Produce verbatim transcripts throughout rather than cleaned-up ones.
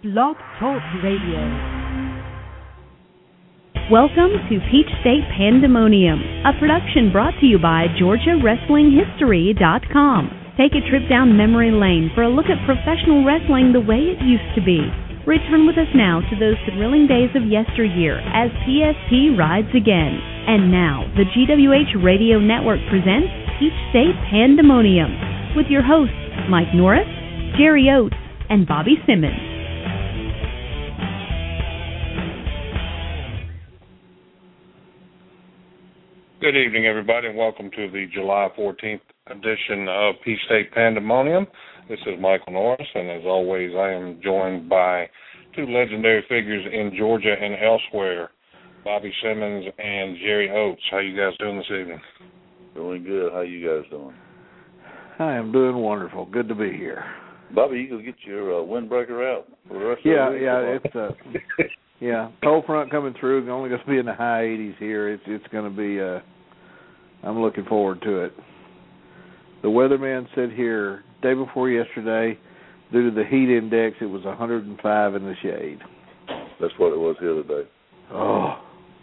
Blog Talk Radio. Welcome to Peach State Pandemonium, a production brought to you by Georgia Wrestling History dot com. Take a trip down memory lane for a look at professional wrestling the way it used to be. Return with us now to those thrilling days of yesteryear as P S P rides again. And now, the G W H Radio Network presents Peach State Pandemonium with your hosts, Mike Norris, Jerry Oates, and Bobby Simmons. Good evening, everybody, and welcome to the July fourteenth edition of Peach State Pandemonium. This is Michael Norris, and as always, I am joined by two legendary figures in Georgia and elsewhere, Bobby Simmons and Jerry Oates. How you guys doing this evening? Doing good. How you guys doing? I am doing wonderful. Good to be here. Bobby, you go get your uh, windbreaker out for the rest yeah, of the week? Yeah, it's uh, yeah, cold front coming through. It's only going to be in the high eighties here. It's it's going to be. Uh, I'm looking forward to it. The weatherman said here day before yesterday, due to the heat index, it was one hundred five in the shade. That's what it was here today. Oh,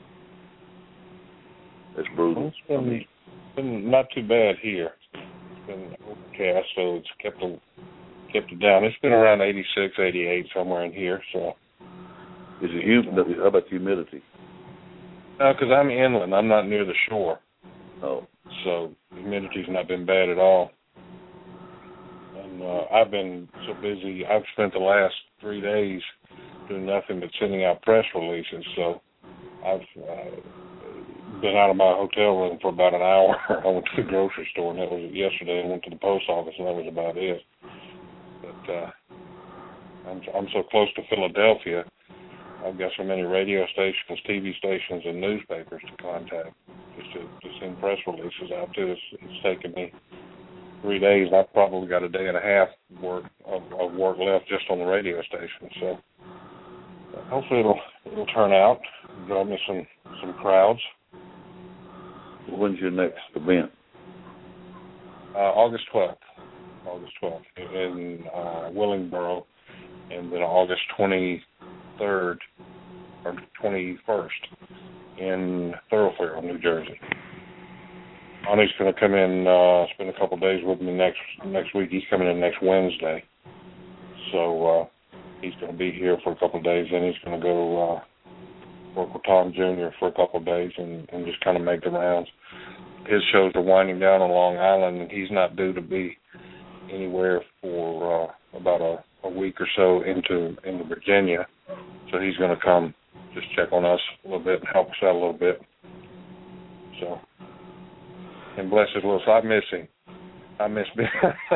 it's brutal. It's been, been not too bad here. It's been overcast, so it's kept the kept it down. It's been around eighty-six, eighty-eight, somewhere in here. So, is it humid? How about humidity? No, because I'm inland. I'm not near the shore. Oh, so humidity's not been bad at all. And uh, I've been so busy. I've spent the last three days doing nothing but sending out press releases. So I've uh, been out of my hotel room for about an hour. I went to the grocery store, and that was yesterday. I went to the post office, and that was about it. But uh, I'm, I'm so close to Philadelphia. I've got so many radio stations, T V stations, and newspapers to contact just to, to send press releases out to. It's, it's taken me three days. I've probably got a day and a half work of, of work left just on the radio station. So uh, hopefully it'll it'll turn out, draw me some some crowds. When's your next event? Uh, August twelfth. August twelfth in uh, Willingboro, and then August twenty-third or twenty-first in Thoroughfare, New Jersey. Ronnie's going to come in, uh, spend a couple of days with me next next week. He's coming in next Wednesday, so uh, he's going to be here for a couple of days. Then he's going to go uh, work with Tom Junior for a couple of days and, and just kind of make the rounds. His shows are winding down on Long Island, and he's not due to be anywhere for uh, about a, a week or so into into Virginia. So he's going to come just check on us a little bit and help us out a little bit. So, and bless his little soul, I miss him. I miss being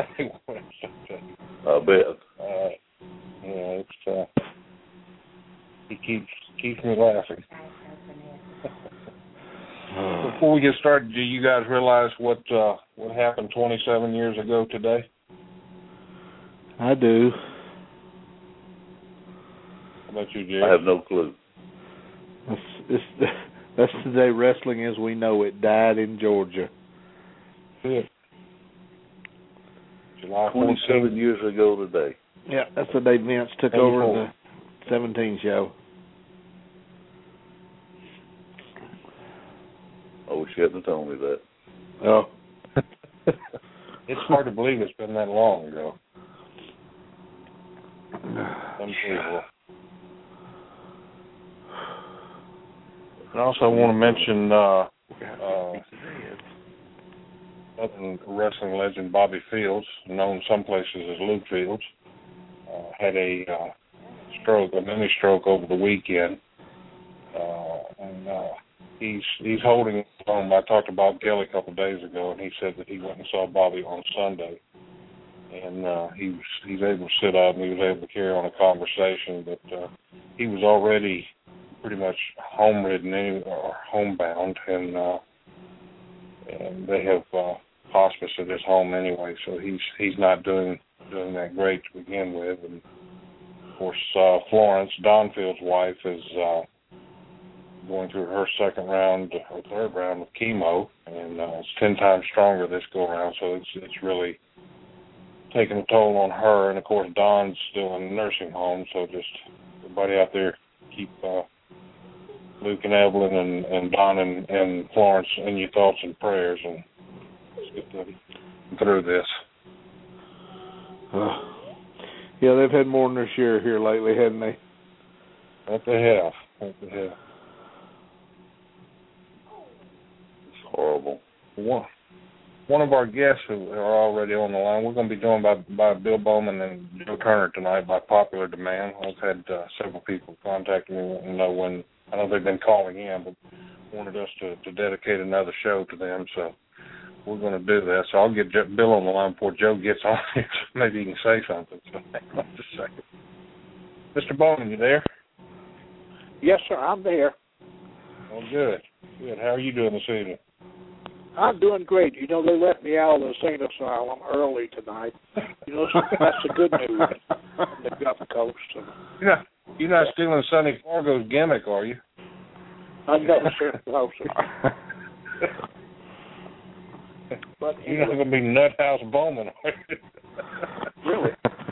I bet. Uh, yeah, it's uh, he keeps keeps me laughing. Before we get started, do you guys realize what uh, what happened twenty-seven years ago today? I do. How about you, Jerry? I have no clue. That's, it's, that's the day wrestling as we know it died in Georgia. Yeah. July twenty-seven years ago today. Yeah, that's the day Vince took over the seventeen show. I wish you hadn't told me that. Oh. It's hard to believe it's been that long ago. Unbelievable. And also I want to mention uh, uh, Southern wrestling legend Bobby Fields, known some places as Luke Fields, uh, had a uh, stroke, a mini stroke over the weekend. Uh, and uh, he's he's holding on. I talked to Bob Kelly a couple of days ago, and he said that he went and saw Bobby on Sunday. And uh, he was he's able to sit up and he was able to carry on a conversation, but uh, he was already pretty much home ridden or homebound, and uh, and they have uh, hospice at his home anyway, so he's he's not doing doing that great to begin with. And of course, uh, Florence, Don Fields' wife, is uh, going through her second round or third round of chemo, and uh, it's ten times stronger this go around, so it's it's really taking a toll on her. And, of course, Don's still in a nursing home, so just everybody out there keep uh, Luke and Evelyn and, and Don and, and Florence in your thoughts and prayers, and let's get them through this. Uh, yeah, they've had more than their share here lately, haven't they? That they have. That they have. It's horrible. One, one of our guests who are already on the line, we're going to be joined by, by Bill Bowman and Joe Turner tonight by popular demand. I've had uh, several people contact me and know when, I know they've been calling in, but wanted us to, to dedicate another show to them, so we're going to do that. So I'll get Bill on the line before Joe gets on here, so maybe he can say something. So hang on just a second. Mister Bowman, you there? Yes, sir, I'm there. Oh, good. Good. How are you doing this evening? I'm doing great. You know, they let me out of the Saint Asylum early tonight. You know, that's the good news on the Gulf Coast. You're not, you're not stealing Sonny Fargo's gimmick, are you? I know, sir. No, sir. But you're not going to be Nuthouse Bowman, are you? Really?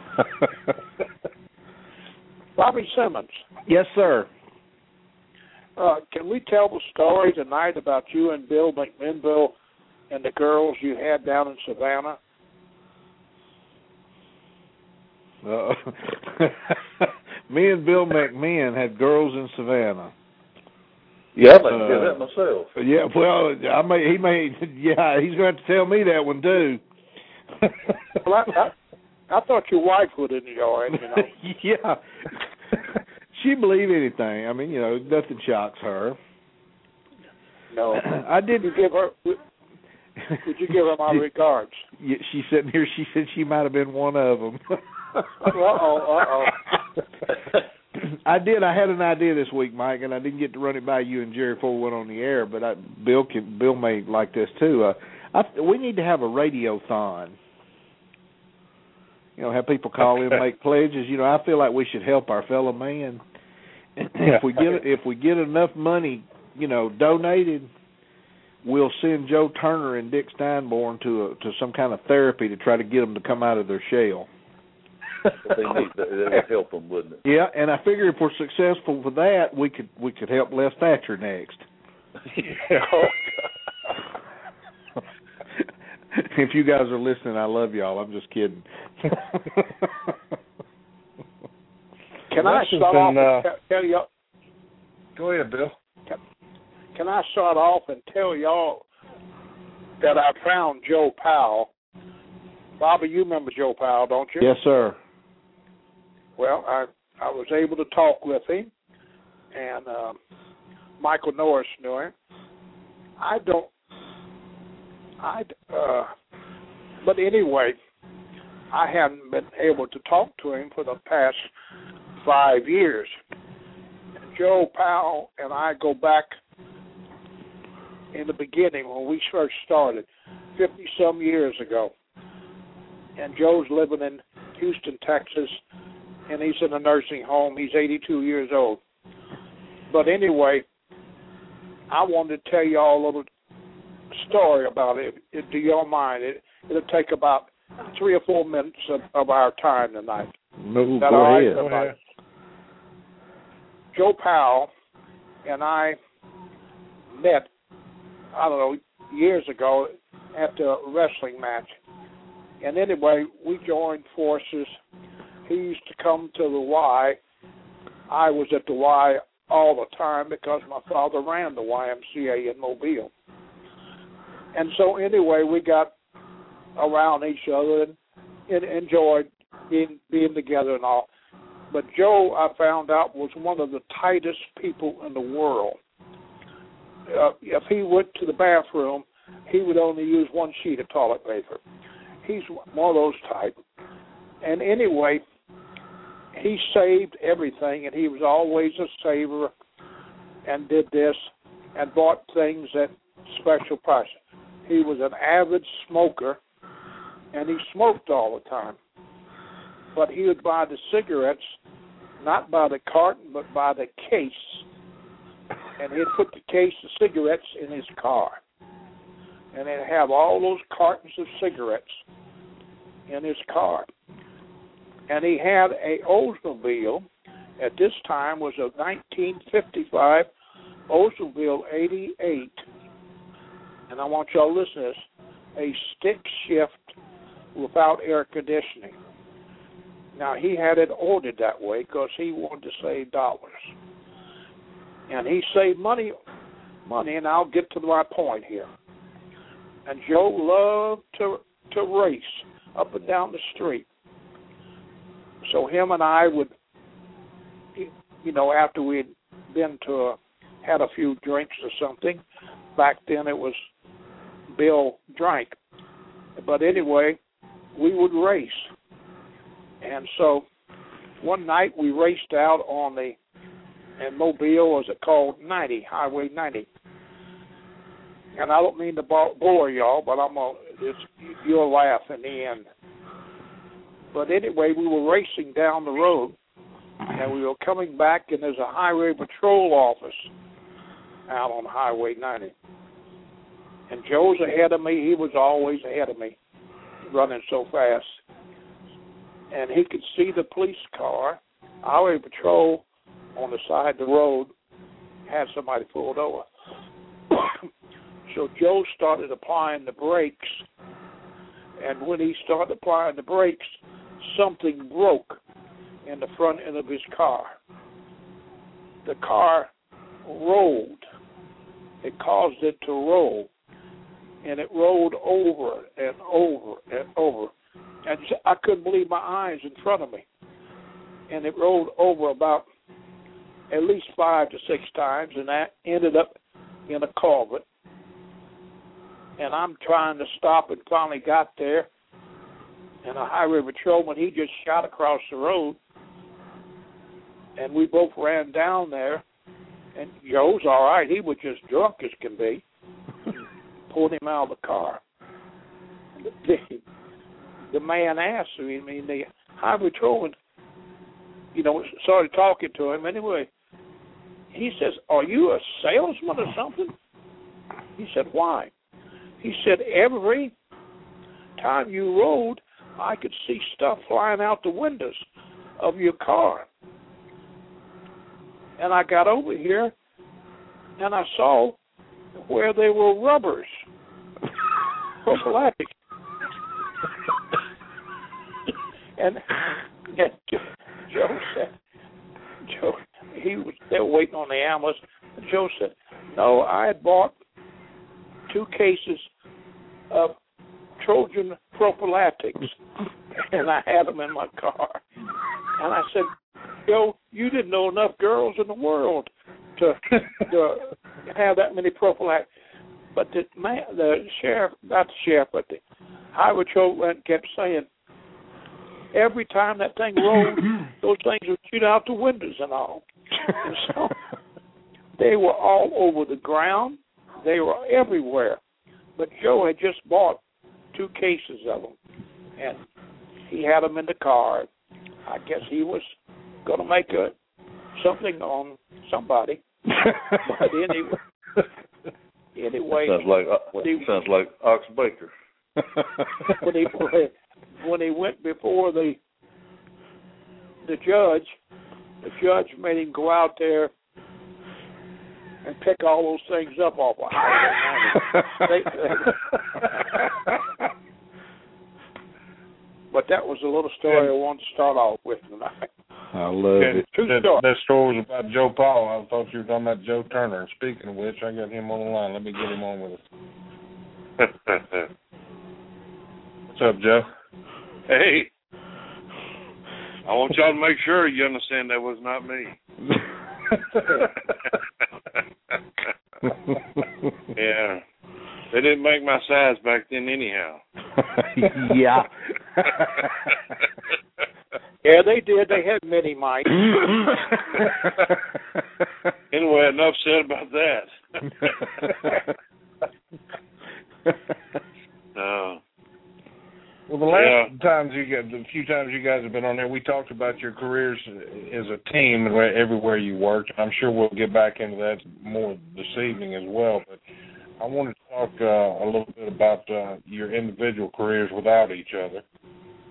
Bobby Simmons. Yes, sir. Uh, can we tell the story tonight about you and Bill McMinnville and the girls you had down in Savannah? Uh, me and Bill McMahon had girls in Savannah. Yeah, I'd like to hear that myself. Yeah, well, I may, he may, yeah, he's going to have to tell me that one too. Well, I, I, I thought your wife would enjoy it, you know. Yeah. She'd believe anything. I mean, you know, nothing shocks her. No. I did. Would you give her, would, would you give her my regards? Yeah, she's sitting here. She said she might have been one of them. Uh-oh, uh-oh. I did. I had an idea this week, Mike, and I didn't get to run it by you and Jerry before we went on the air, but I, Bill can, Bill may like this too. Uh, I, we need to have a radiothon. You know, have people call in, make pledges. You know, I feel like we should help our fellow man. if we get if we get enough money, you know, donated, we'll send Joe Turner and Dick Steinborn to a, to some kind of therapy to try to get them to come out of their shell. They need that, that would help them, wouldn't it? Yeah, and I figure if we're successful with that, we could we could help Les Thatcher next. If you guys are listening, I love y'all. I'm just kidding. Can I start been, off uh, and tell y'all? Go ahead, Bill. Can, can I start off and tell y'all that I found Joe Powell? Bobby, you remember Joe Powell, don't you? Yes, sir. Well, I I was able to talk with him, and um, Michael Norris knew him. I don't. I. Uh, but anyway, I haven't been able to talk to him for the past five years. Joe Powell and I go back in the beginning when we first started, fifty-some years ago. And Joe's living in Houston, Texas, and he's in a nursing home. He's eighty-two years old. But anyway, I wanted to tell y'all a little story about it. it do y'all mind? It, it'll take about three or four minutes of, of our time tonight. No, that go all ahead. Right? Go ahead. Joe Powell and I met, I don't know, years ago at a wrestling match. And anyway, we joined forces. He used to come to the Y. I was at the Y all the time because my father ran the Y M C A in Mobile. And so anyway, we got around each other and, and enjoyed being, being together and all. But Joe, I found out, was one of the tightest people in the world. Uh, if he went to the bathroom, he would only use one sheet of toilet paper. He's one of those type. And anyway, he saved everything, and he was always a saver and did this and bought things at special prices. He was an avid smoker, and he smoked all the time. But he would buy the cigarettes, not by the carton, but by the case. And he'd put the case of cigarettes in his car. And they'd have all those cartons of cigarettes. in his car. And he had a Oldsmobile. At this time was a nineteen fifty-five Oldsmobile eighty-eight. And I want y'all to listen to this. A stick shift without air conditioning. Now, he had it ordered that way because he wanted to save dollars. And he saved money, money, and I'll get to my point here. And Joe loved to to race up and down the street. So him and I would, you know, after we'd been to a, had a few drinks or something, back then it was Bill drank. But anyway, we would race. And so one night we raced out on the, in Mobile, was it called ninety, Highway ninety. And I don't mean to bore y'all, but I'm gonna, it's, you'll laugh in the end. But anyway, we were racing down the road, and we were coming back, and there's a highway patrol office out on Highway ninety. And Joe's ahead of me. He was always ahead of me, running so fast. And he could see the police car, highway patrol, on the side of the road, had somebody pulled over. So Joe started applying the brakes, and when he started applying the brakes, something broke in the front end of his car. The car rolled. It caused it to roll, and it rolled over and over and over. And I couldn't believe my eyes in front of me. And it rolled over about at least five to six times, and that ended up in a culvert. And I'm trying to stop and finally got there. And a highway patrolman, he just shot across the road. And we both ran down there. And Joe's all right. He was just drunk as can be. Pulled him out of the car. The, the man asked me, I mean, the highway patrolman, you know, started talking to him. Anyway, he says, "Are you a salesman or something?" He said, "Why?" He said, "Every time you rode, I could see stuff flying out the windows of your car. And I got over here, and I saw where there were rubbers, prophylactic." and, and Joe said, Joe, he was there waiting on the ambulance. And Joe said, "No, I had bought two cases of Trojan prophylactics, and I had them in my car." And I said, "Joe, you didn't know enough girls in the world to, to have that many prophylactics." But the man, the sheriff, not the sheriff, but the highway patrolman kept saying, every time that thing rolled, those things would shoot out the windows and all. And so they were all over the ground. They were everywhere. But Joe had just bought two cases of them, and he had them in the car. I guess he was going to make a something on somebody. But anyway, anyway, sounds like uh, he, sounds like Ox Baker. when he when he went before the the judge, the judge made him go out there and pick all those things up off of Highway ninety. But that was a little story I wanted to start off with tonight. I love yeah, it. That, that story was about Joe Paul. I thought you were talking about Joe Turner. And speaking of which, I got him on the line. Let me get him on with us. What's up, Joe? Hey. I want y'all to make sure you understand that was not me. Yeah. They didn't make my size back then anyhow. Yeah. Yeah, they did. They had mini mics. Anyway, enough said about that. No. Well, the last yeah. times you guys, the few times you guys have been on there, we talked about your careers as a team and everywhere you worked. I'm sure we'll get back into that more this evening as well. But I wanted to talk uh, a little bit about uh, your individual careers without each other.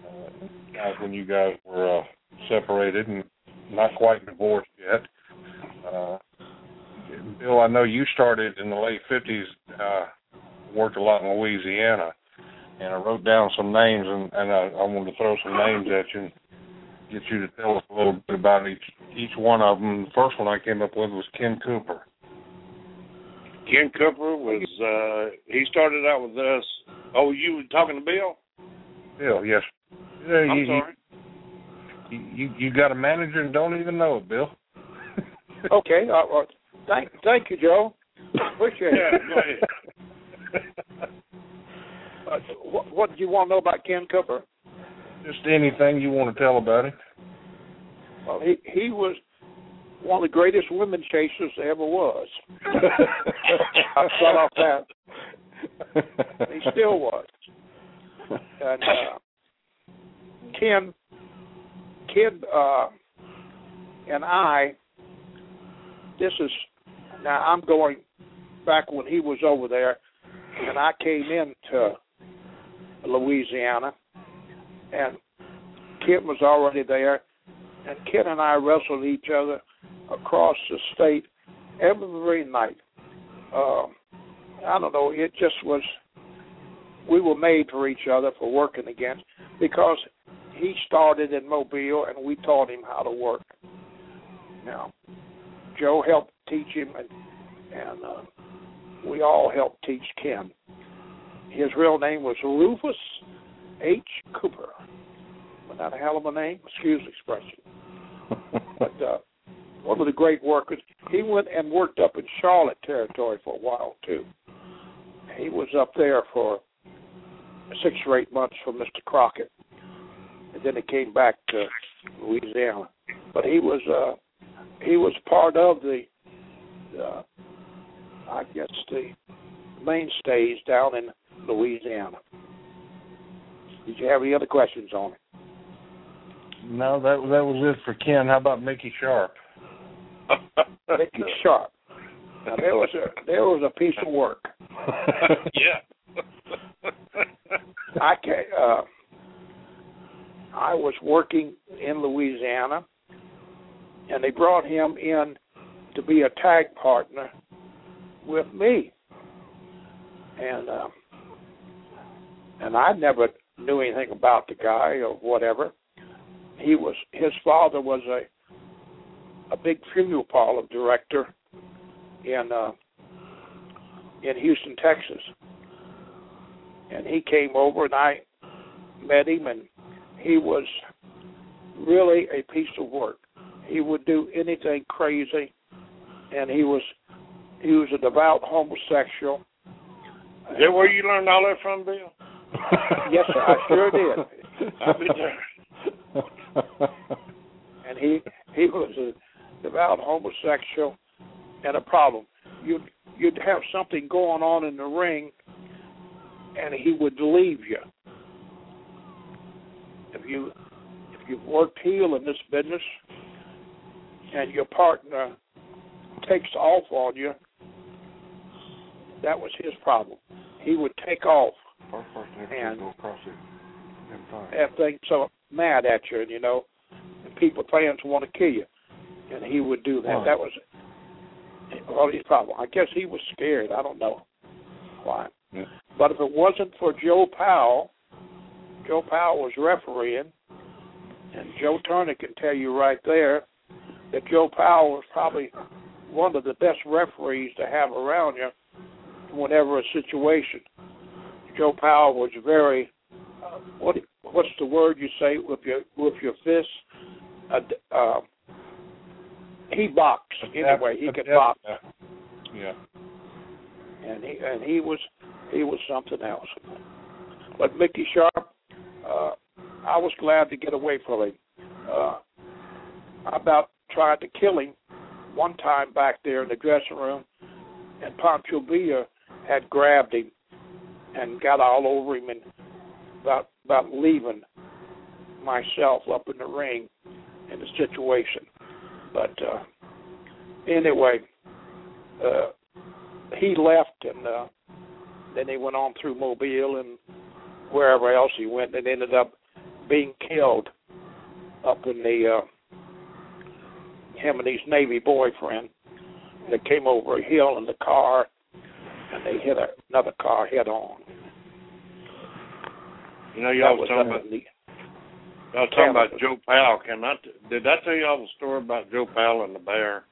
guys when you guys were uh, separated and not quite divorced yet. Uh, Bill, I know you started in the late fifties, uh, worked a lot in Louisiana, and I wrote down some names, and, and I, I wanted to throw some names at you and get you to tell us a little bit about each each one of them. The first one I came up with was Ken Cooper. Ken Cooper was, uh, he started out with us. Oh, you were talking to Bill? Bill, yes. Yeah, I'm you, sorry. You, you, you got a manager and don't even know it, Bill. Okay. Uh, well, thank, thank you, Joe. Appreciate Yeah, it. go ahead. Uh, what, what do you want to know about Ken Cooper? Just anything you want to tell about him. Well, he he was one of the greatest women chasers there ever was. I start off that. He still was. And uh, Ken, Ken, uh, and I. This is now. I'm going back when he was over there, and I came into Louisiana, and Ken was already there, and Ken and I wrestled each other across the state every night. Uh, I don't know, it just was, we were made for each other, for working against, because he started in Mobile, and we taught him how to work. Now, Joe helped teach him, and, and uh, we all helped teach Ken. His real name was Rufus H. Cooper. Wasn't that a hell of a name? Excuse the expression. But uh, one of the great workers. He went and worked up in Charlotte territory for a while, too. He was up there for six or eight months for Mister Crockett. And then he came back to Louisiana. But he was uh, he was part of the, uh, I guess, the mainstays down in Louisiana. Did you have any other questions on it? No, that that was it for Ken. How about Mickey Sharp? Mickey Sharp. Now there was a there was a piece of work. Yeah. I can, uh, I was working in Louisiana, and they brought him in to be a tag partner with me, and uh, and I never knew anything about the guy or whatever. He was his father was a a big funeral parlor director in uh, in Houston, Texas, and he came over and I met him, and he was really a piece of work. He would do anything crazy, and he was he was a devout homosexual. Is that where you learned all that from, Bill? Yes, sir, I sure did. I'll be there. And he he was a devout homosexual and a problem. You'd you'd have something going on in the ring, and he would leave you. If you if you've worked heel in this business, and your partner takes off on you, that was his problem. He would take off and have things so mad at you, and you know, and people, fans want to kill you, and he would do that. Right. That was well, his problem. I guess he was scared. I don't know why. Yeah. But if it wasn't for Joe Powell, Joe Powell was refereeing, and Joe Turner can tell you right there that Joe Powell was probably one of the best referees to have around you whenever a situation. Joe Powell was very, uh, what what's the word you say with your with your fists? Uh, uh, he boxed anyway. He could box. Yeah. And he and he was he was something else. But Mickey Sharp, uh, I was glad to get away from him. Uh, I about tried to kill him one time back there in the dressing room, and Pancho Villa had grabbed him and got all over him and about about leaving myself up in the ring in the situation. But uh, anyway, uh, he left, and uh, then he went on through Mobile and wherever else he went, and ended up being killed up in the uh, him and his Navy boyfriend. They came over a hill in the car, and they hit a, another car head on. You know, y'all was talking about, y'all talking about Joe Powell. Can I t- did I tell y'all the story about Joe Powell and the bear?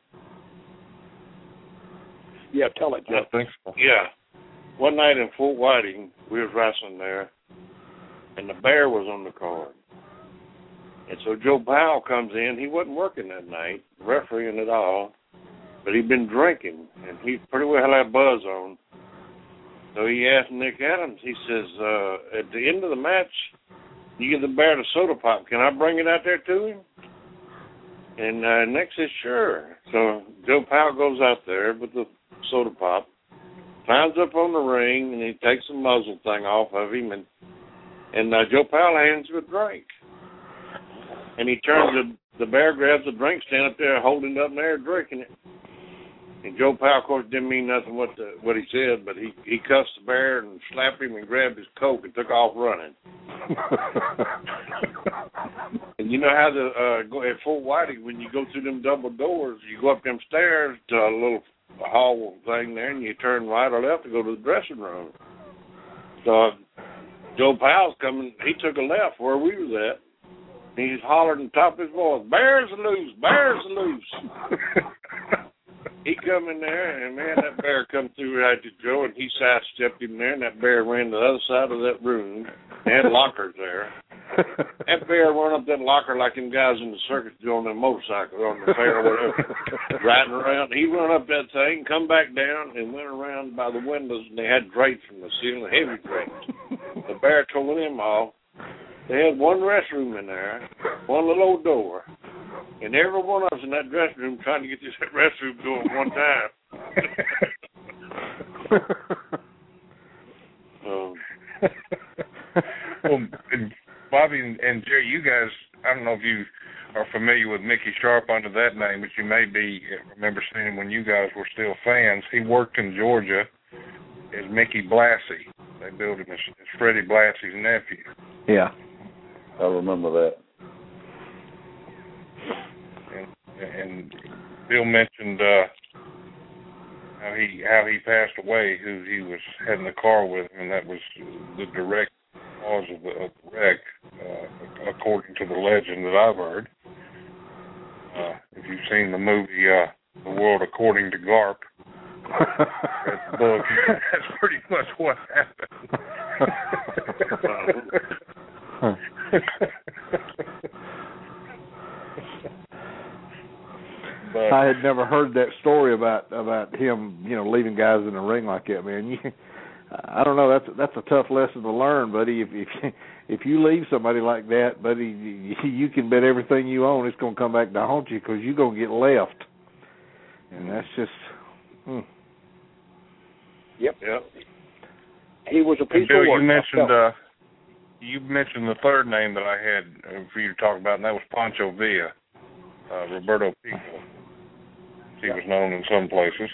Yeah, tell it, Joe. I think so. Yeah. One night in Fort Whiting, we was wrestling there, and the bear was on the card. And so Joe Powell comes in. He wasn't working that night, refereeing at all, but he'd been drinking, and he pretty well had that buzz on. So he asked Nick Adams, he says, uh, at the end of the match, you give the bear the soda pop. Can I bring it out there to him? And uh, Nick says, sure. So Joe Powell goes out there with the soda pop, climbs up on the ring, and he takes the muzzle thing off of him, and, and uh, Joe Powell hands him a drink. And he turns, the, the bear grabs the drink, stand up there, holding it up in there, drinking it. And Joe Powell, of course, didn't mean nothing what the, what he said, but he, he cussed the bear and slapped him and grabbed his coat and took off running. And you know how the uh, go at Fort Whiting, when you go through them double doors, you go up them stairs to a little hall thing there, and you turn right or left to go to the dressing room. So Joe Powell's coming. He took a left where we was at. And he's hollering on top of his voice, "Bears loose! Bears loose!" He come in there, and, man, that bear come through right to Joe, and he sidestepped him there, and that bear ran to the other side of that room. They had lockers there. That bear run up that locker like them guys in the circus do on their motorcycles, on the fair or whatever, riding around. He run up that thing, come back down, and went around by the windows, and they had drapes from the ceiling, heavy drapes. The bear told them all. They had one restroom in there, one little old door. And every one of us in that dressing room trying to get this restroom going one time. um, well, Bobby and, and Jerry, you guys, I don't know if you are familiar with Mickey Sharp under that name, but you may be, remember seeing him when you guys were still fans. He worked in Georgia as Mickey Blassie. They billed him as, as Freddie Blassie's nephew. Yeah. I remember that. And Bill mentioned uh, how he how he passed away, who he was had in the car with him, and that was the direct cause of the, of the wreck, uh, according to the legend that I've heard. Uh, if you've seen the movie uh, The World According to Garp, that book, that's pretty much what happened. But I had never heard that story about about him, you know, leaving guys in the ring like that, man. You, I don't know. That's that's a tough lesson to learn, buddy. If if if you leave somebody like that, buddy, you, you can bet everything you own it's going to come back to haunt you because you're going to get left, and that's just. Hmm. Yep. Yep. He was a piece Bill, of work. you mentioned uh, you mentioned the third name that I had for you to talk about, and that was Pancho Villa, uh, Roberto Pico. He was known in some places.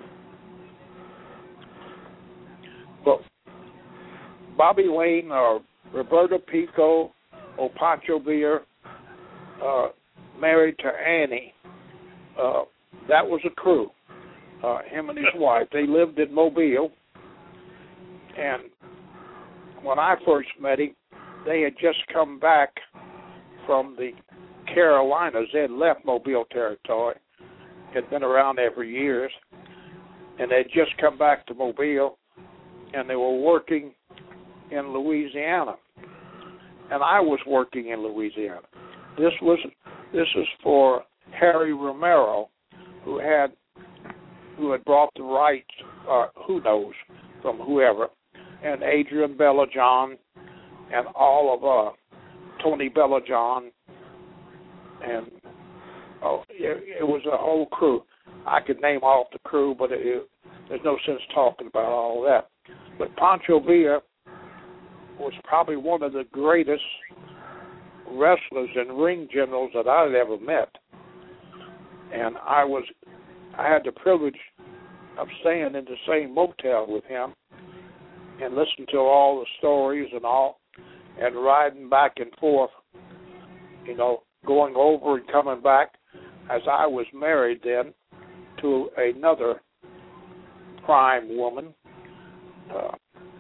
Well, Bobby Lane or Roberto Pico or Pancho Villa, uh, married to Annie. Uh, that was a crew. Uh, him and his wife, they lived in Mobile. And when I first met him, they had just come back from the Carolinas. They had left Mobile territory. Had been around there for years. And they'd just come back to Mobile, and they were working in Louisiana. And I was working in Louisiana. This was this was for Harry Romero, who had who had brought the rights, uh, who knows, from whoever, and Adrian Bellajohn, and all of uh, Tony Bellajohn, and oh, it, it was a whole crew. I could name off the crew, but it, it, there's no sense talking about all that. But Pancho Villa was probably one of the greatest wrestlers and ring generals that I'd ever met. And I was, I had the privilege of staying in the same motel with him and listening to all the stories and all. and riding back and forth, you know, going over and coming back, as I was married then to another prime woman. Uh,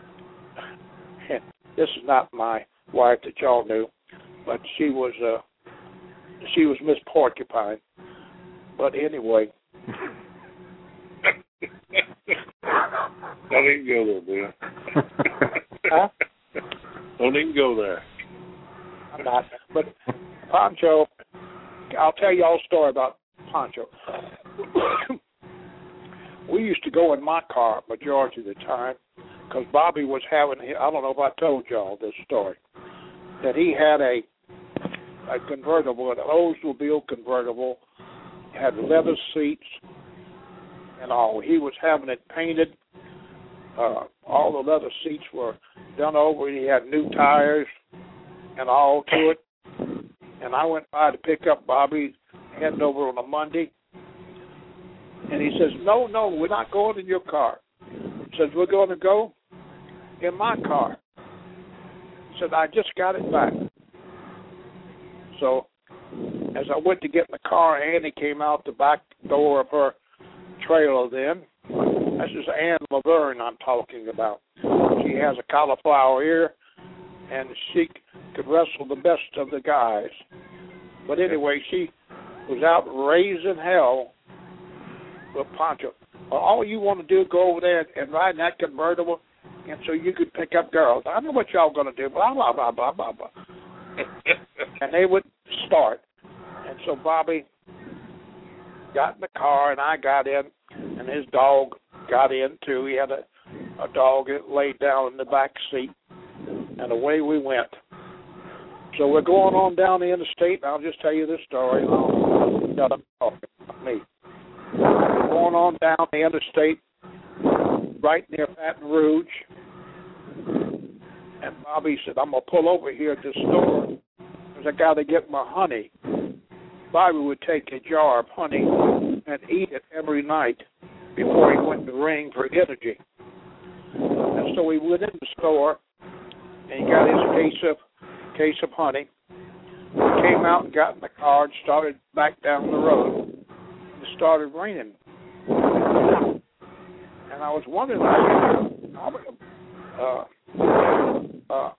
this is not my wife that y'all knew, but she was uh, she was Miss Porcupine. But anyway. Don't even go there, Bill. Huh? Don't even go there. I'm not. But Pancho, I'll tell you all a story about Pancho. We used to go in my car majority of the time because Bobby was having, I don't know if I told y'all this story, that he had a a convertible, an Oldsmobile convertible, had leather seats and all. He was having it painted. Uh, all the leather seats were done over. He had new tires and all to it. And I went by to pick up Bobby, heading over on a Monday. And he says, no, no, we're not going in your car. He says, we're going to go in my car. He said, I just got it back. So as I went to get in the car, Annie came out the back door of her trailer then. This is Ann Laverne I'm talking about. She has a cauliflower ear, and she could wrestle the best of the guys. But anyway, she was out raising hell with Pancho. Well, all you want to do is go over there and ride in that convertible, and so you could pick up girls. I know what y'all going to do, blah, blah, blah, blah, blah, blah. And they would start. And so Bobby got in the car, and I got in, and his dog got in, too. He had a, a dog that laid down in the back seat, and away we went. So we're going on down the interstate, and I'll just tell you this story, and I'll shut up talking about me. We're going on down the interstate, right near Baton Rouge, and Bobby said, I'm going to pull over here at this store because I got to get my honey. Bobby would take a jar of honey and eat it every night before he went to ring for energy. And so we went in the store, and he got his case of case of honey. We came out and got in the car and started back down the road. It started raining. And I was wondering, uh, uh,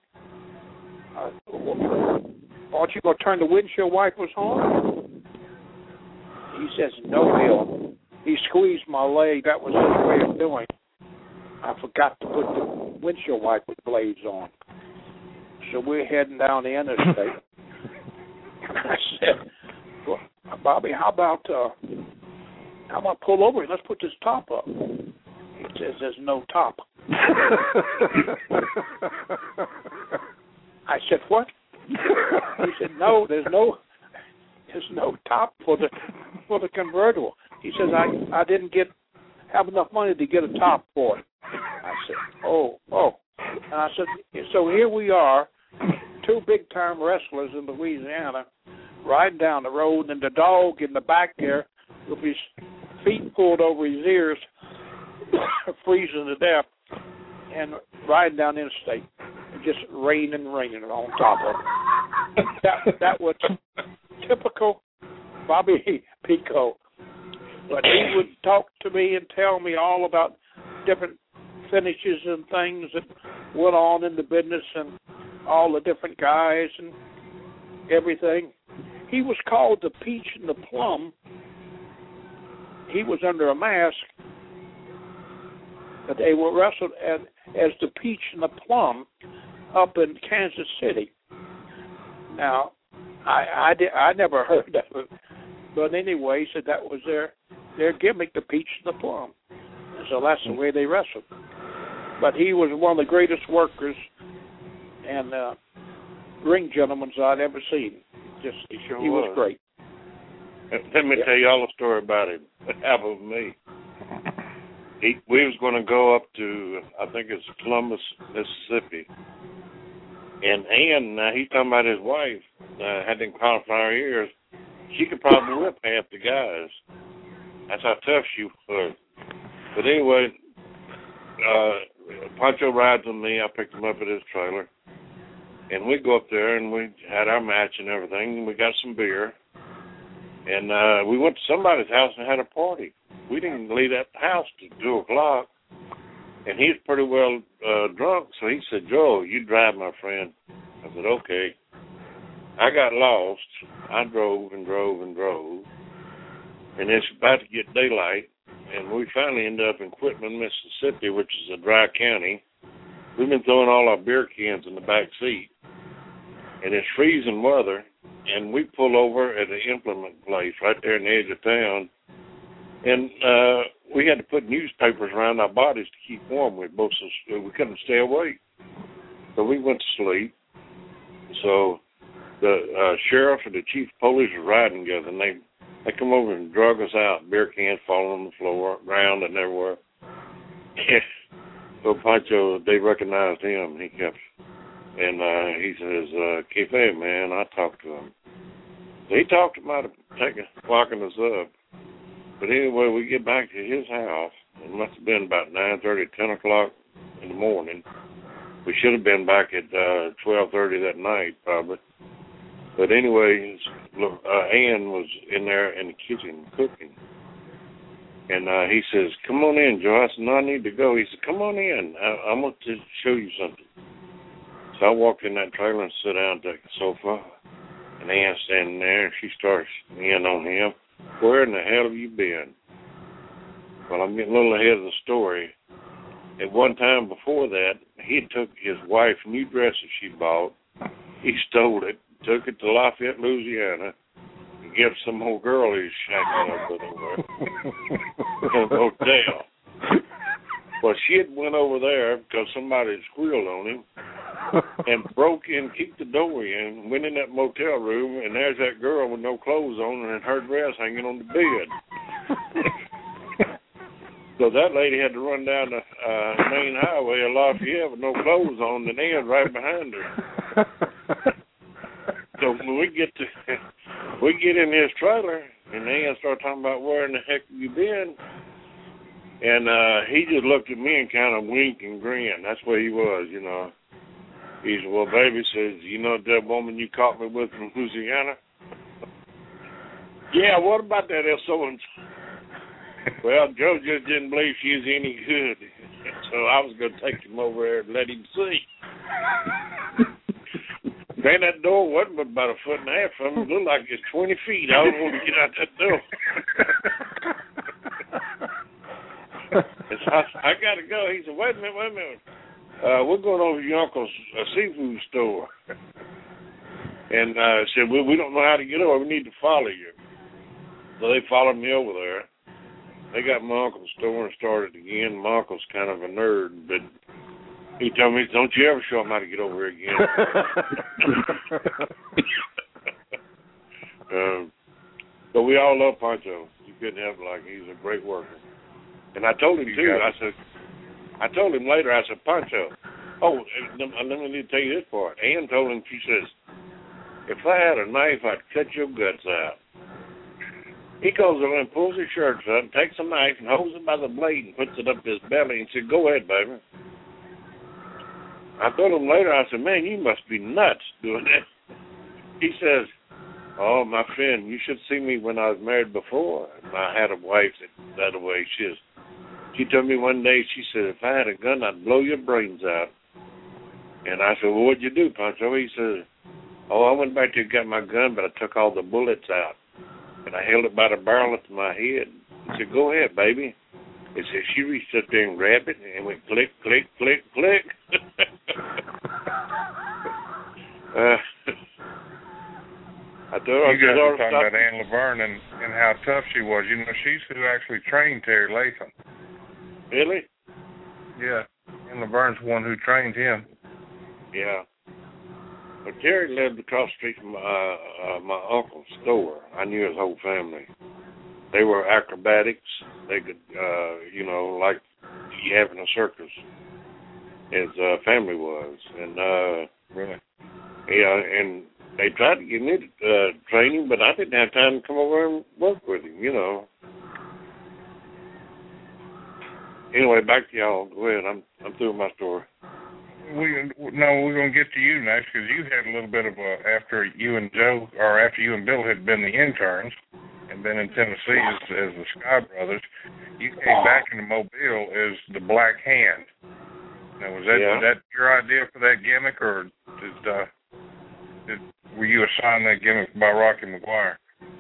uh, aren't you going to turn the windshield wipers on? He says, no, Bill. He squeezed my leg. That was his way of doing it. I forgot to put the windshield wiper blades on. So we're heading down the interstate. I said, well, Bobby, how about uh, how about pull over and let's put this top up? He says, there's no top. I said, what? He said, no, there's no there's no top for the for the convertible. He says, I, I didn't get have enough money to get a top for it. I said, oh, oh. And I said, so here we are, two big-time wrestlers in Louisiana, riding down the road, and the dog in the back there with his feet pulled over his ears, freezing to death, and riding down the interstate, just raining, raining on top of it. That, that was typical Bobby Pico. But he would talk to me and tell me all about different finishes and things that went on in the business and all the different guys and everything. He was called the Peach and the Plum. He was under a mask, but they were wrestled as, as the Peach and the Plum up in Kansas City. Now, I I, did, I never heard of it, but anyway, he said that was their their gimmick, the Peach and the Plum. And so that's the way they wrestled. But he was one of the greatest workers and uh, ring gentlemen I'd ever seen. Just he, sure he was. was great. Let me yeah. tell you all a story about him. What happened with me? He, we was going to go up to, I think it's Columbus, Mississippi. And Ann, now he's talking about his wife, uh, had them cauliflower ears. She could probably whip half the guys. That's how tough she was. But anyway, uh, Pancho rides with me. I picked him up at his trailer. And we go up there, and we had our match and everything, and we got some beer. And uh, we went to somebody's house and had a party. We didn't leave that house till two o'clock. And he's pretty well uh, drunk, so he said, Joe, you drive, my friend. I said, okay. I got lost. I drove and drove and drove. And it's about to get daylight. And we finally ended up in Quitman, Mississippi, which is a dry county. We've been throwing all our beer cans in the back seat. And it's freezing weather. And we pull over at an implement place right there in the edge of town. And uh, we had to put newspapers around our bodies to keep warm. We both we couldn't stay awake. So we went to sleep. So the uh, sheriff and the chief of police were riding together, and they, they come over and drug us out, beer cans falling on the floor, ground and everywhere. So Pancho, they recognized him. He kept, and uh, he says, uh, Kefe, man, I talked to him. So he talked about taking, locking us up. But anyway, we get back to his house. It must have been about nine thirty, ten o'clock in the morning. We should have been back at uh, twelve thirty that night, probably. But anyway, look, uh, Ann was in there in the kitchen cooking. And uh, he says, come on in, Joe. I said, no, I need to go. He said, come on in. I, I want to show you something. So I walked in that trailer and sat down at the sofa. And Ann's standing there, and she starts in on him. Where in the hell have you been? Well, I'm getting a little ahead of the story. At one time before that, he took his wife's new dress that she bought. He stole it, took it to Lafayette, Louisiana, and gave some old girl he's shacking up with him in a hotel. Well, she had went over there because somebody had squealed on him and broke in, kicked the door in, went in that motel room, and there's that girl with no clothes on and her dress hanging on the bed. So that lady had to run down the uh, main highway of Lafayette with no clothes on, and Ann right behind her. So when we get to, we get in his trailer, and Ann started talking about where in the heck have you been? And uh, he just looked at me and kind of winked and grinned. That's where he was, you know. He said, well, baby, says, you know that woman you caught me with from Louisiana? Yeah, what about that so-and-so? Well, Joe just didn't believe she was any good. So I was going to take him over there and let him see. Man, that door wasn't but about a foot and a half from him. It looked like it's twenty feet. I don't want to get out that door. So I, I got to go. He said, wait a minute, wait a minute. Uh, we're going over to your uncle's uh, seafood store. And I uh, said, well, we don't know how to get over. We need to follow you. So they followed me over there. They got my uncle's store and started again. My uncle's kind of a nerd, but he told me, don't you ever show him how to get over here again. um, but we all love Pancho. You couldn't help it. Like, he's a great worker. And I told him, too, I said, I told him later, I said, Pancho, oh, let me need to tell you this part. Ann told him, she says, if I had a knife, I'd cut your guts out. He goes over and pulls his shirt up, takes a knife and holds it by the blade and puts it up his belly and said, go ahead, baby. I told him later, I said, man, you must be nuts doing that. He says, oh, my friend, you should see me when I was married before. And I had a wife that, that way. She, is, she told me one day, she said, if I had a gun, I'd blow your brains out. And I said, well, what'd you do, Pancho? He said, oh, I went back there and got my gun, but I took all the bullets out. And I held it by the barrel up to my head. He said, go ahead, baby. He said, she reached up there and grabbed it and went click, click, click, click. uh, I told her, you guys were talking stop. about Ann Laverne and, and how tough she was. You know, she's who actually trained Terry Latham. Really? Yeah. Ann Laverne's the one who trained him. Yeah. But Terry lived across the street from uh, uh, my uncle's store. I knew his whole family. They were acrobatics. They could, uh, you know, like you have in a circus. His uh, family was. And, uh, really? Yeah, and they tried to give me uh, training, but I didn't have time to come over and work with him, you know. Anyway, back to y'all. Go ahead. I'm I'm through with my story. we no, we're gonna get to you next because you had a little bit of a after you and Joe or after you and Bill had been the interns and been in Tennessee as, as the Sky Brothers. You came back into Mobile as the Black Hand. Now, was that Yeah. was that your idea for that gimmick, or did, uh, did were you assigned that gimmick by Rocky McGuire?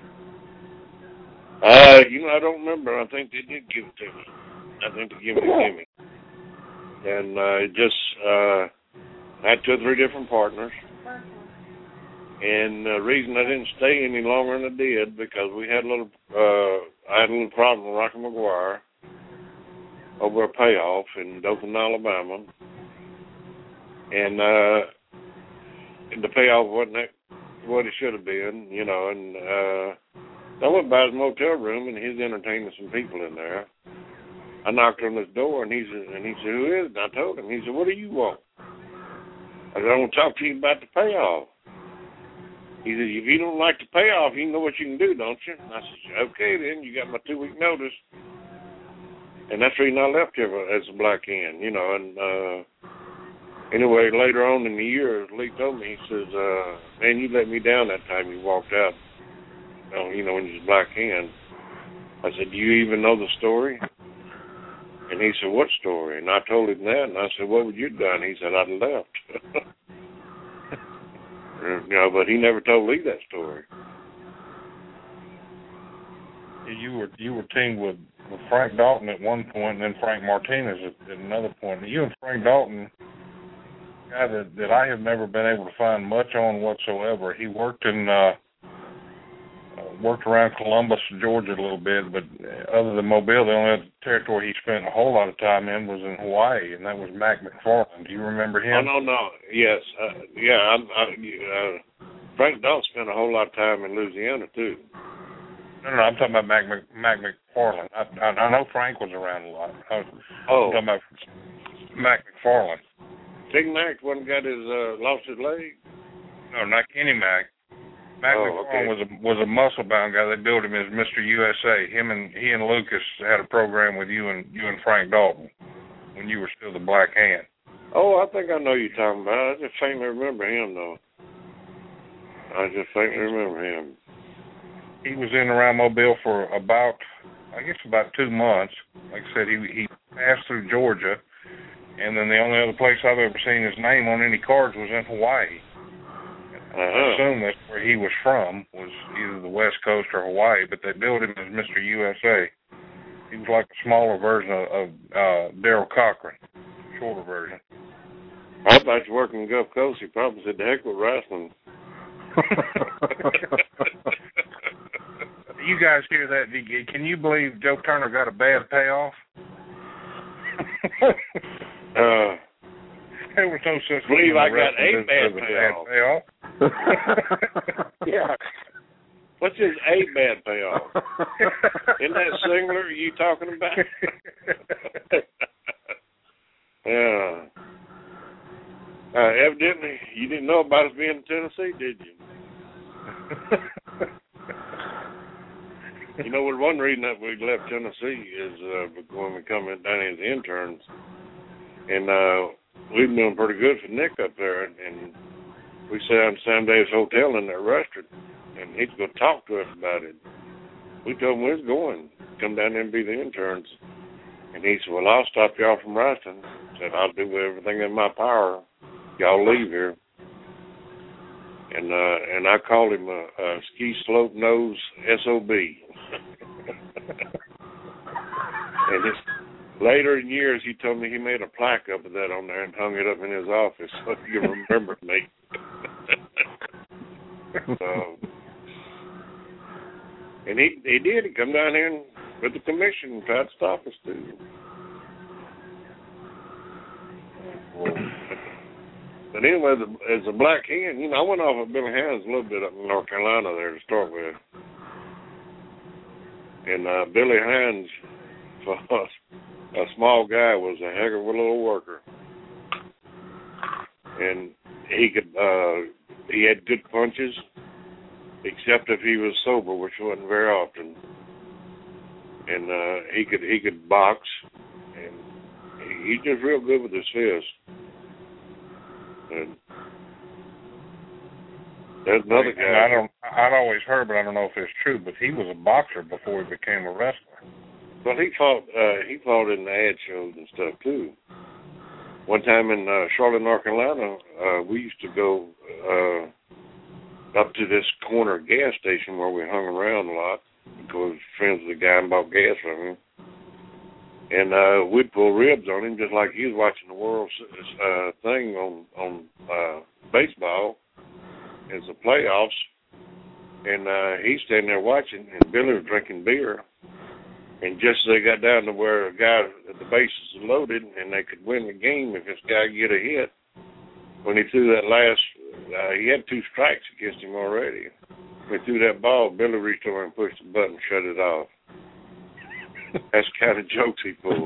Uh, you know, I don't remember. I think they did give it to me. I think they gave it to me. And uh, it just uh, I had two or three different partners. And the reason I didn't stay any longer than I did because we had a little, uh, I had a little problem with Rocky McGuire over a payoff in Dothan, Alabama. And uh, the payoff wasn't that, what it should have been, you know. And uh, I went by his motel room, and he was entertaining some people in there. I knocked on his door, and he said, and he said, who is it? And I told him. He said, what do you want? I said, I want to talk to you about the payoff. He said, if you don't like the payoff, you know what you can do, don't you? And I said, okay, then. You got my two-week notice. And that's the reason I left here as a Black Hand, you know. And uh, anyway, later on in the year, Lee told me, he says, uh, man, you let me down that time you walked out, you know, when you was Black Hand. I said, do you even know the story? And he said, what story? And I told him that, and I said, what would you have done? He said, I'd have left. You know, but he never told Lee that story. You were you were teamed with, with Frank Dalton at one point, and then Frank Martinez at, at another point. You and Frank Dalton, a guy that, that I have never been able to find much on whatsoever. He worked in uh, worked around Columbus, Georgia a little bit, but other than Mobile, the only other territory he spent a whole lot of time in was in Hawaii, and that was Mac McFarland. Do you remember him? Oh, no, no. Yes. Uh, yeah, I, I, uh, Frank Dalton spent a whole lot of time in Louisiana, too. No, no, I'm talking about Mac, Mac McFarland. I, I, I know Frank was around a lot. I was oh. talking about Mac McFarland. Big Mac wasn't got his, uh, lost his leg? No, not Kenny Mac. Mac oh, McFarland okay. was a was a muscle bound guy. They billed him as Mister U S A. Him and he and Lucas had a program with you and you and Frank Dalton when you were still the Black Hand. Oh, I think I know you're talking about. I just faintly remember him, though. I just faintly remember him. He was in around Mobile for about, I guess, about two months. Like I said, he he passed through Georgia, and then the only other place I've ever seen his name on any cards was in Hawaii. Uh-huh. I assume that's where he was from, was either the West Coast or Hawaii, but they billed him as Mister U S A. He was like a smaller version of, of uh, Daryl Cochran, shorter version. I thought you working in Gulf Coast. He probably said, the heck with wrestling. You guys hear that? Can you believe Joe Turner got a bad payoff? uh, there was no such thing. Believe I got a bad payoff. payoff. Yeah. What's his a bad payoff? Isn't that Singler you talking about? Yeah. Uh, evidently, you didn't know about us being in Tennessee, did you? You know, one reason that we left Tennessee is uh, when we come in down as interns, and uh, we've been doing pretty good for Nick up there, and, and we sat down at Sam Davis Hotel in that restaurant, and he's going to talk to us about it. We told him we was going, come down there and be the interns, and he said, well, I'll stop y'all from wrestling. I said, I'll do everything in my power. Y'all leave here. And uh, and I called him a, a ski slope nose S O B. And it's, later in years, he told me he made a plaque up of that on there and hung it up in his office so he could remember me. So, and he he did. He come down here and with the commission and tried to stop us too. But anyway, the, as a Black Hand, you know, I went off with Billy Hands a little bit up in North Carolina there to start with. And uh, Billy Hands, for us, a small guy, was a heck of a little worker. And he could, uh, he had good punches, except if he was sober, which wasn't very often. And uh, he could he could box, and he, he's just real good with his fist. And there's another guy. And I don't. I'd always heard, but I don't know if it's true. But he was a boxer before he became a wrestler. Well, he fought. Uh, he fought in the ad shows and stuff too. One time in uh, Charlotte, North Carolina, uh, we used to go uh, up to this corner gas station where we hung around a lot because friends with the guy and bought gas from him. And uh, we'd pull ribs on him just like he was watching the World uh, thing on on uh, baseball. It's the playoffs, and uh, he's standing there watching, and Billy was drinking beer. And just as they got down to where a guy at the bases is loaded and they could win the game if this guy get a hit, when he threw that last, uh, he had two strikes against him already. When he threw that ball, Billy reached over and pushed the button and shut it off. That's the kind of jokes he pulled.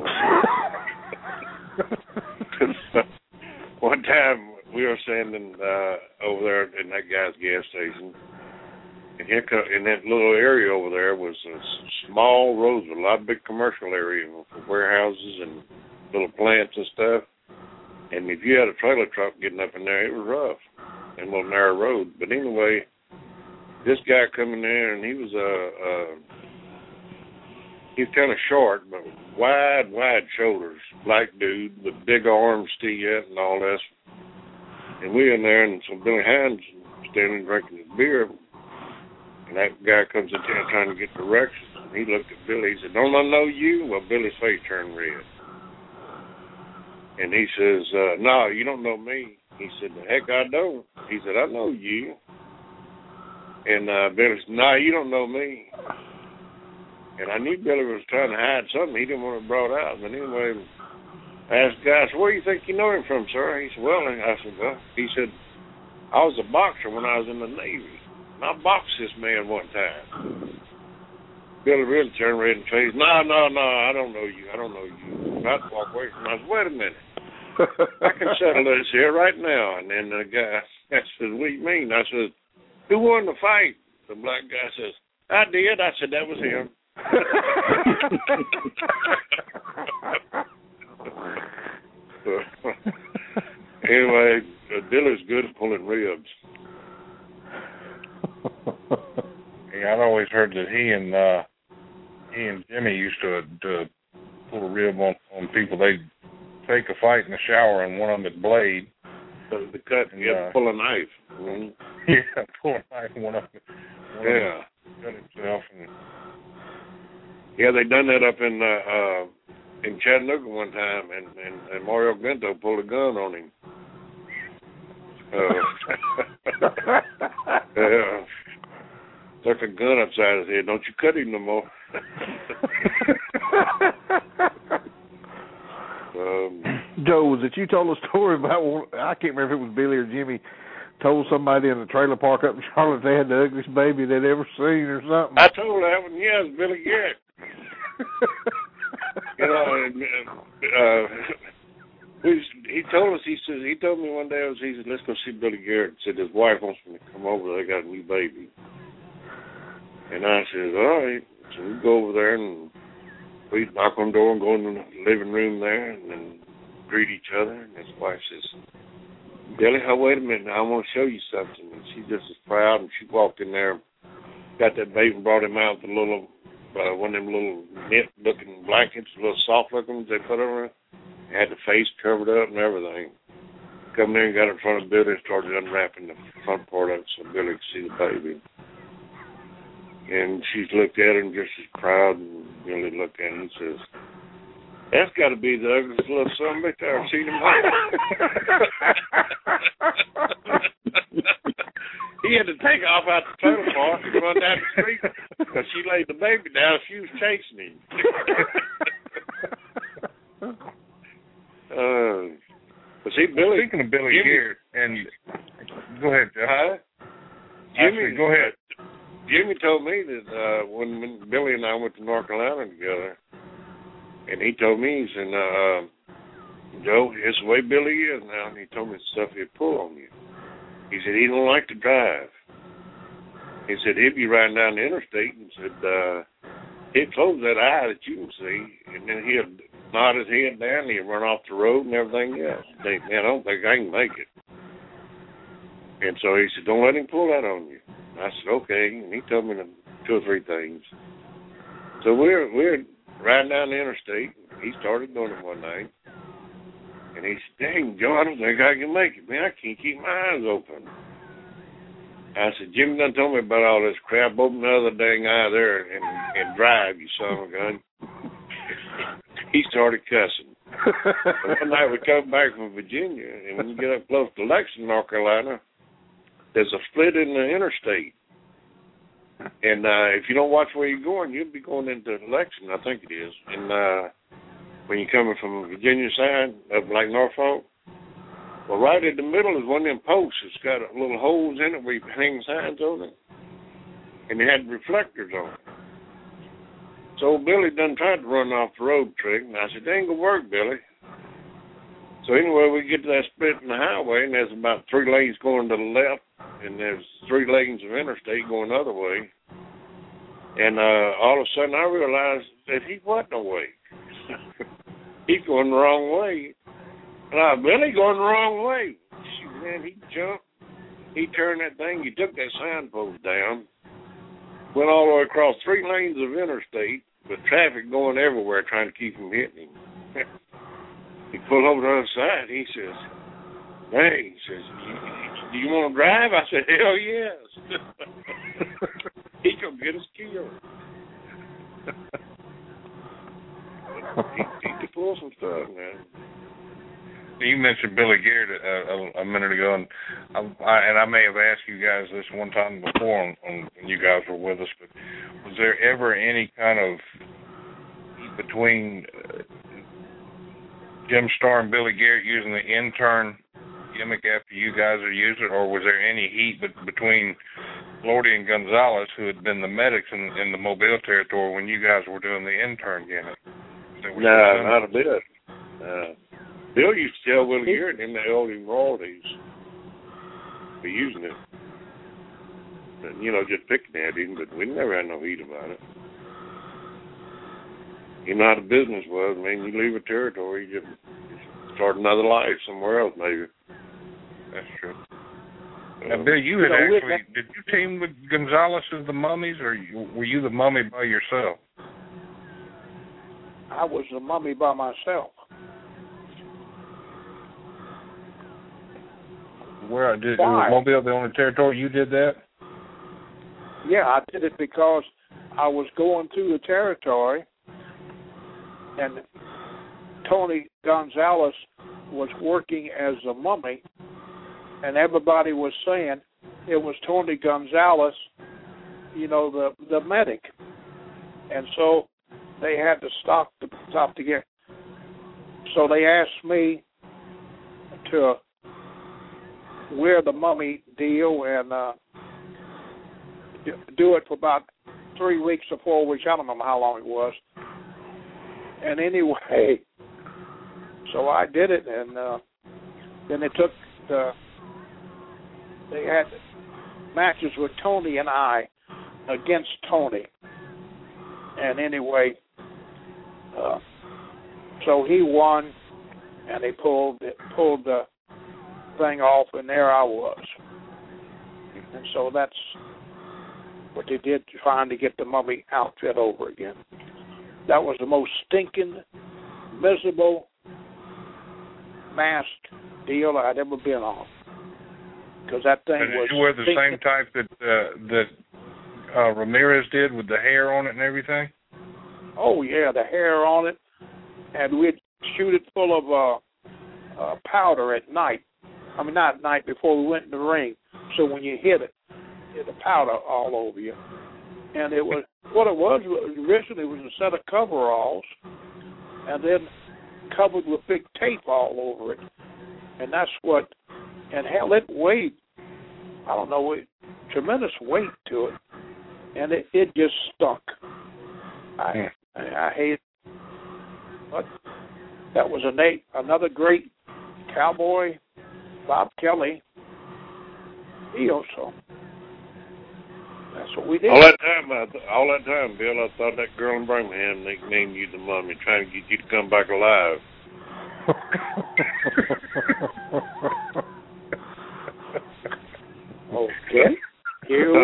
One time we were standing uh, over there in that guy's gas station, and here, in that little area over there was a small road with a lot of big commercial area for warehouses and little plants and stuff. And if you had a trailer truck getting up in there, it was rough and a little narrow road. But anyway, this guy coming there, and he was a uh, uh, he was kind of short, but wide, wide shoulders, black dude with big arms still yet and all this. And we in there, and so Billy Hines standing drinking his beer. And that guy comes in town trying to get directions. And he looked at Billy. He said, "Don't I know you?" Well, Billy's face turned red. And he says, uh, "No, you don't know me." He said, "The heck I don't." He said, "I know you." And uh, Billy said, "No, you don't know me." And I knew Billy was trying to hide something. He didn't want it brought out. But anyway, I asked the guy, I said, "Where do you think you know him from, sir?" He said, "Well," and I said, well, he said, "I was a boxer when I was in the Navy. And I boxed this man one time." Billy really turned red in the face. "No, no, no, I don't know you. I don't know you." And I'd walk away from him. I said, "Wait a minute. I can settle this here right now." And then the guy I said, "What do you mean?" I said, "Who won the fight?" The black guy says, "I did." I said, "That was him." Anyway, Billy's good at pulling ribs. Yeah, I'd always heard that he and uh, he and Jimmy used to, to pull a rib on, on people. They'd take a fight in the shower, and one of them would blade. So the cut, and you have to pull a knife. Mm-hmm. Yeah, pull a knife, and one of them, one yeah. of them cut himself. And... Yeah, they done that up in uh, uh, in Chattanooga one time, and, and, and Mario Ginto pulled a gun on him. Uh, yeah. Took a gun upside his head. "Don't you cut him no more." um, Joe, was it you told a story about one, I can't remember if it was Billy or Jimmy, told somebody in a trailer park up in Charlotte they had the ugliest baby they'd ever seen or something? I told that one, yeah, it was Billy Garrett. You know, and, uh, we, he told us, he says, he told me one day, he said, "Let's go see Billy Garrett." Said his wife wants me to come over, they got a new baby. And I said, "All right." So we go over there, and we knock on the door and go in the living room there and then greet each other. And his wife says, "Billy, oh, wait a minute, I want to show you something." And she just was proud, and she walked in there, got that baby and brought him out with a little, uh, one of them little knit-looking blankets, little soft-looking ones they put over it. Had the face covered up and everything. Come there and got in front of Billy and started unwrapping the front part of it so Billy could see the baby. And she's looked at him just as proud, and Billy looked at him and says, "That's got to be the ugliest little son of a bitch I've ever seen in my life." He had to take off out the trailer park and run down the street because she laid the baby down. She was chasing him. uh, but see, Billy. Speaking of Billy Garrett, and go ahead, Jeff. Huh? Jimmy, Actually, go ahead. Jimmy told me that uh, when, when Billy and I went to North Carolina together, and he told me, he said, uh, "Joe, it's the way Billy is now." And he told me the stuff he'd pull on you. He said he don't like to drive. He said he'd be riding down the interstate and said uh, he'd close that eye that you can see, and then he'd nod his head down, and he'd run off the road and everything else. Think, "Man, I don't think I can make it." And so he said, don't let him pull that on you. I said, okay. And he told me two or three things. So we're we're riding down the interstate. He started doing it one night. And he said, dang, Joe, I don't think I can make it. Man, I can't keep my eyes open. I said, Jimmy done told me about all this crap. Open the other dang eye there and, and drive, you son of a gun. He started cussing. One night we come back from Virginia, and when you get up close to Lexington, North Carolina, there's a split in the interstate. And uh, if you don't watch where you're going, you'll be going into Lexington, I think it is. And uh, when you're coming from the Virginia side, up like Norfolk, well, right in the middle is one of them posts. It's got a little holes in it where you hang signs on it. And they had reflectors on it. So Billy done tried to run off the road trick, and I said, that ain't going to work, Billy. So anyway, we get to that split in the highway, and there's about three lanes going to the left, and there's three lanes of interstate going the other way. And uh, all of a sudden, I realized that he wasn't awake. He's going the wrong way. And I, Billy going the wrong way. Shoot, man, he jumped. He turned that thing. He took that signpost down. Went all the way across three lanes of interstate with traffic going everywhere trying to keep him hitting him. He pulled over to the other side. He says, hey, he says, do you want to drive? I said, hell yes. He gonna get us killed. he, he could pull some stuff, man. You mentioned Billy Garrett a, a, a minute ago, and I, I, and I may have asked you guys this one time before on, on, when you guys were with us, but was there ever any kind of heat between uh, Jim Starr and Billy Garrett using the intern gimmick after you guys had used it, or was there any heat be, between Lordy and Gonzalez, who had been the medics in, in the Mobile territory when you guys were doing the intern gimmick? No, not a bit. Uh, Bill used to tell Willie Garrett and they owed him royalties for using it. And, you know, just picking at him, but we never had no heat about it. You know how the business was, man. You leave a territory, you just start another life somewhere else, maybe. That's true. Now, Bill, you had you know, actually, did you team with Gonzalez as the mummies, or were you the mummy by yourself? I was the mummy by myself. Where did was Mobile the only territory you did that? Yeah, I did it because I was going through the territory, and Tony Gonzalez was working as a mummy, and everybody was saying it was Tony Gonzalez, you know, the the medic, and so they had to stop the stop to get. So they asked me to wear the mummy deal and uh, do it for about three weeks or four weeks. I don't know how long it was. And anyway, so I did it, and uh, then they took the, they had matches with Tony and I against Tony. And anyway, uh, so he won, and they pulled it, pulled the thing off, and there I was. And so that's what they did, trying to get the mummy outfit over again. That was the most stinking, miserable mask deal I'd ever been on. Because that thing and was. Did you wear the stinking. same type that uh, that uh, Ramirez did with the hair on it and everything? Oh yeah, the hair on it, and we'd shoot it full of uh, uh, powder at night. I mean, not at night, before we went in the ring. So when you hit it, it the powder all over you. And it was what it was originally was a set of coveralls, and then covered with big tape all over it. And that's what. And hell, it weighed. I don't know, it, tremendous weight to it, and it, it just stunk. I I, I hate it. But that was a another great cowboy. Bob Kelly, he also. That's what we did. All that time, I th- all that time, Bill, I thought that girl in Birmingham nicknamed you the mummy, trying to get you to come back alive.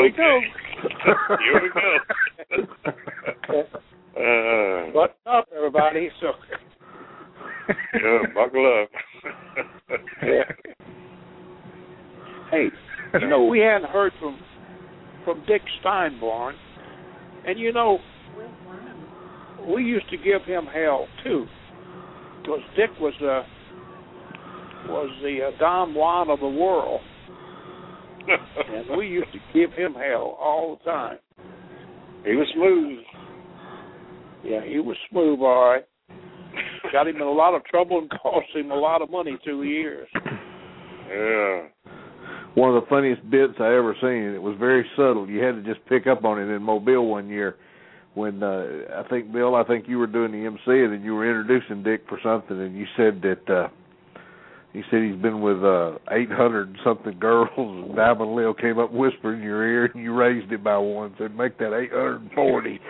Here we go. Here we go. uh, Button up, everybody. So. Yeah, buckle up. Yeah. Hey, you know, we hadn't heard from from Dick Steinborn, and you know, we used to give him hell too, because Dick was uh, was the uh, Don Juan of the world, and we used to give him hell all the time. He was smooth. Yeah, he was smooth, all right. Got him in a lot of trouble and cost him a lot of money through the years. Yeah. One of the funniest bits I ever seen, and it was very subtle. You had to just pick up on it in Mobile one year when uh, I think, Bill, I think you were doing the M C and you were introducing Dick for something, and you said that uh, he said he's been with uh, eight hundred something girls, and Diamond Lil came up whispering in your ear, and you raised it by one, said make that eight hundred forty.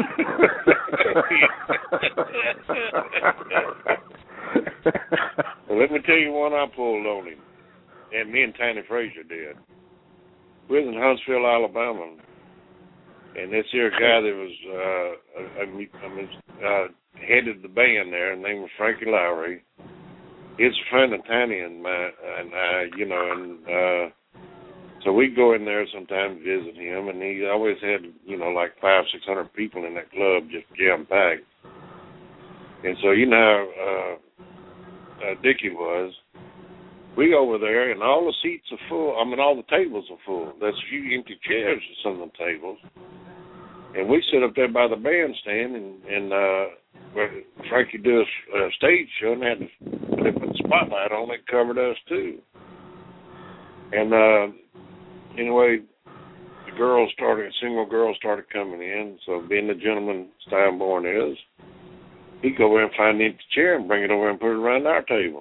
Well, let me tell you one I pulled on him, and me and Tiny Frazier did. We was in Huntsville, Alabama, and this here guy that was uh, I mean, I mean, uh, headed the band there, his name was Frankie Lowry. He's a friend of Tiny and my, and I, you know, and uh, so we'd go in there sometimes visit him, and he always had, you know, like five, six hundred people in that club, just jam packed. And so you know how uh, uh, Dickie was. We go over there, and all the seats are full. I mean, all the tables are full. There's a few empty chairs at some of the tables. And we sit up there by the bandstand, and, and uh, where Frankie did a stage show, and had to put the spotlight on it, covered us too. And uh, anyway, the girls started, single girls started coming in. So being the gentleman Steinborn is, he'd go over and find an empty chair and bring it over and put it around our table.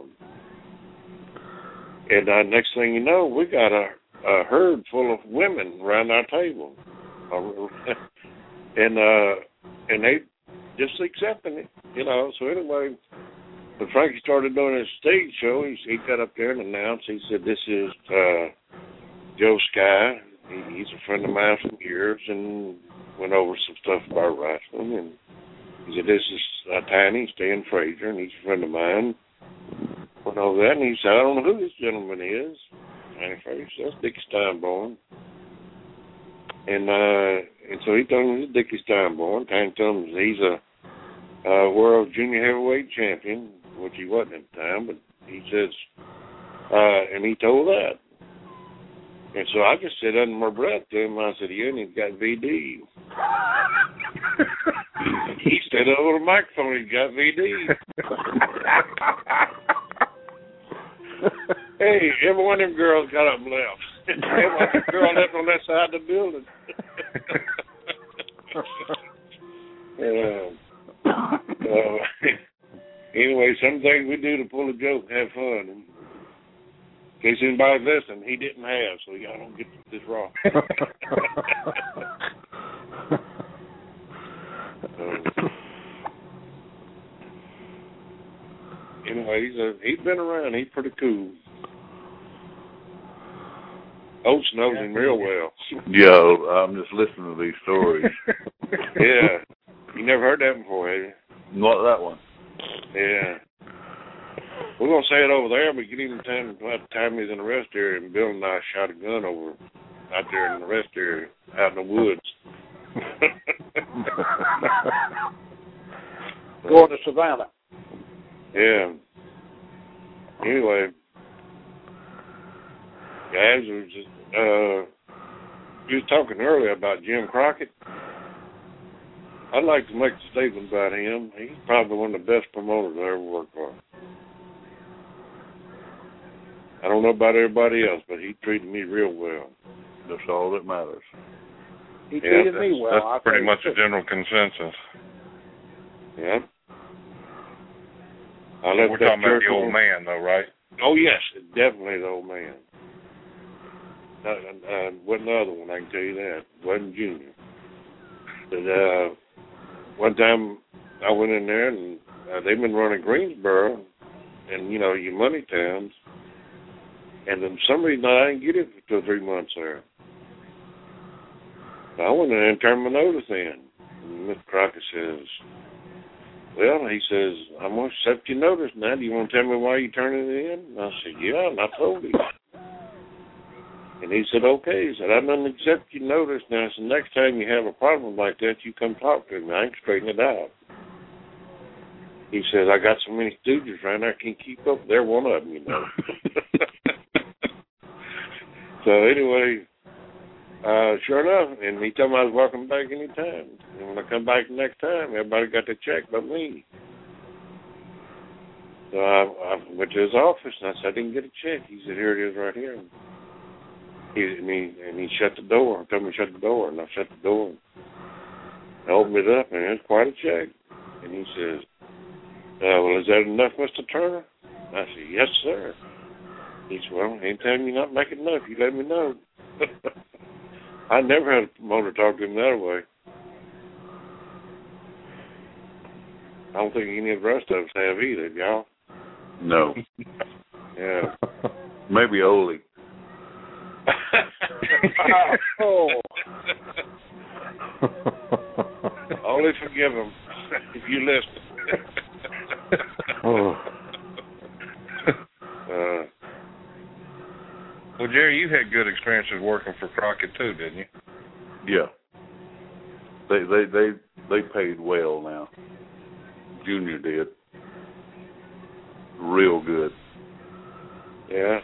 And uh, next thing you know, we got a, a herd full of women around our table. and uh, and they just accepting it, you know. So anyway, when Frankie started doing his stage show, he, he got up there and announced, he said, this is uh, Joe Sky. He, he's a friend of mine from years, and went over some stuff about wrestling. And he said, this is uh, Tiny, Stan Frazier, and he's a friend of mine. Went over that, and he said, I don't know who this gentleman is. Tiny Frazier, that's Dickie Steinborn. And uh, and so he told him he's Dickie Steinborn. Tiny told him he's a uh, world junior heavyweight champion, which he wasn't at the time, but he says, uh, and he told that. And so I just said under my breath to him, I said, you ain't got V D. He said over the microphone, he's got V D. Hey, every one of them girls got up and left. Every one of them girls left on that side of the building. uh, uh, anyway, some things we do to pull a joke and have fun. And in case anybody's listening, he didn't have, so y'all don't get this wrong. uh, anyway, he's, a, he's been around. He's pretty cool. Oates knows him real well. Yo, I'm just listening to these stories. Yeah. You never heard that before, have you? Not that one. Yeah. We're going to say it over there, but get him time, time he's in the rest area, and Bill and I shot a gun over out there in the rest area, out in the woods. Going to Savannah. Yeah. Anyway, guys, we were just, uh, you was talking earlier about Jim Crockett. I'd like to make a statement about him. He's probably one of the best promoters I ever worked for. I don't know about everybody else, but he treated me real well. That's all that matters. He Yeah, treated me well. That's I pretty think much so. a general consensus. Yeah. I left We're that talking about church the old on- man, though, right? Oh, yes, definitely the old man. Uh, uh, wasn't the other one, I can tell you that. Wasn't Junior. But uh, one time I went in there, and uh, they've been running Greensboro and, you know, your money towns. And then for some reason I didn't get it for two or three months there. So I went in there and turned my notice in. And Mister Crockett says, well, he says, I'm going to accept your notice now. Do you want to tell me why you turning it in? And I said, yeah, and I told him. And he said, okay. He said, I'm going to accept your notice now. So next time you have a problem like that, you come talk to me. I can straighten it out. He says, I got so many stooges around there, I can't keep up. They're one of them, you know. So anyway, uh, sure enough, and he told me I was welcome back any time. And when I come back the next time, everybody got their check but me. So I, I went to his office, and I said, I didn't get a check. He said, here it is right here. He, and, he, and he shut the door. He told me to shut the door, and I shut the door. I opened it up, and it was quite a check. And he says, uh, well, is that enough, Mister Turner? I said, yes, sir. He said, well, anytime you're not making enough, you let me know. I never had a promoter talk to him that way. I don't think any of the rest of us have either, y'all. No. Yeah. Maybe Ole. Oh. Only forgive him if you listen. Oh. uh, well, Jerry, you had good experiences working for Crockett too, didn't you? Yeah. They they they they paid well now. Junior did. Real good. Yeah.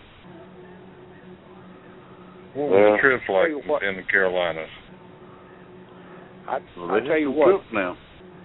What Well, was the trips tell you what. like in the Carolinas? I, Well, I they tell have you some what, trips now.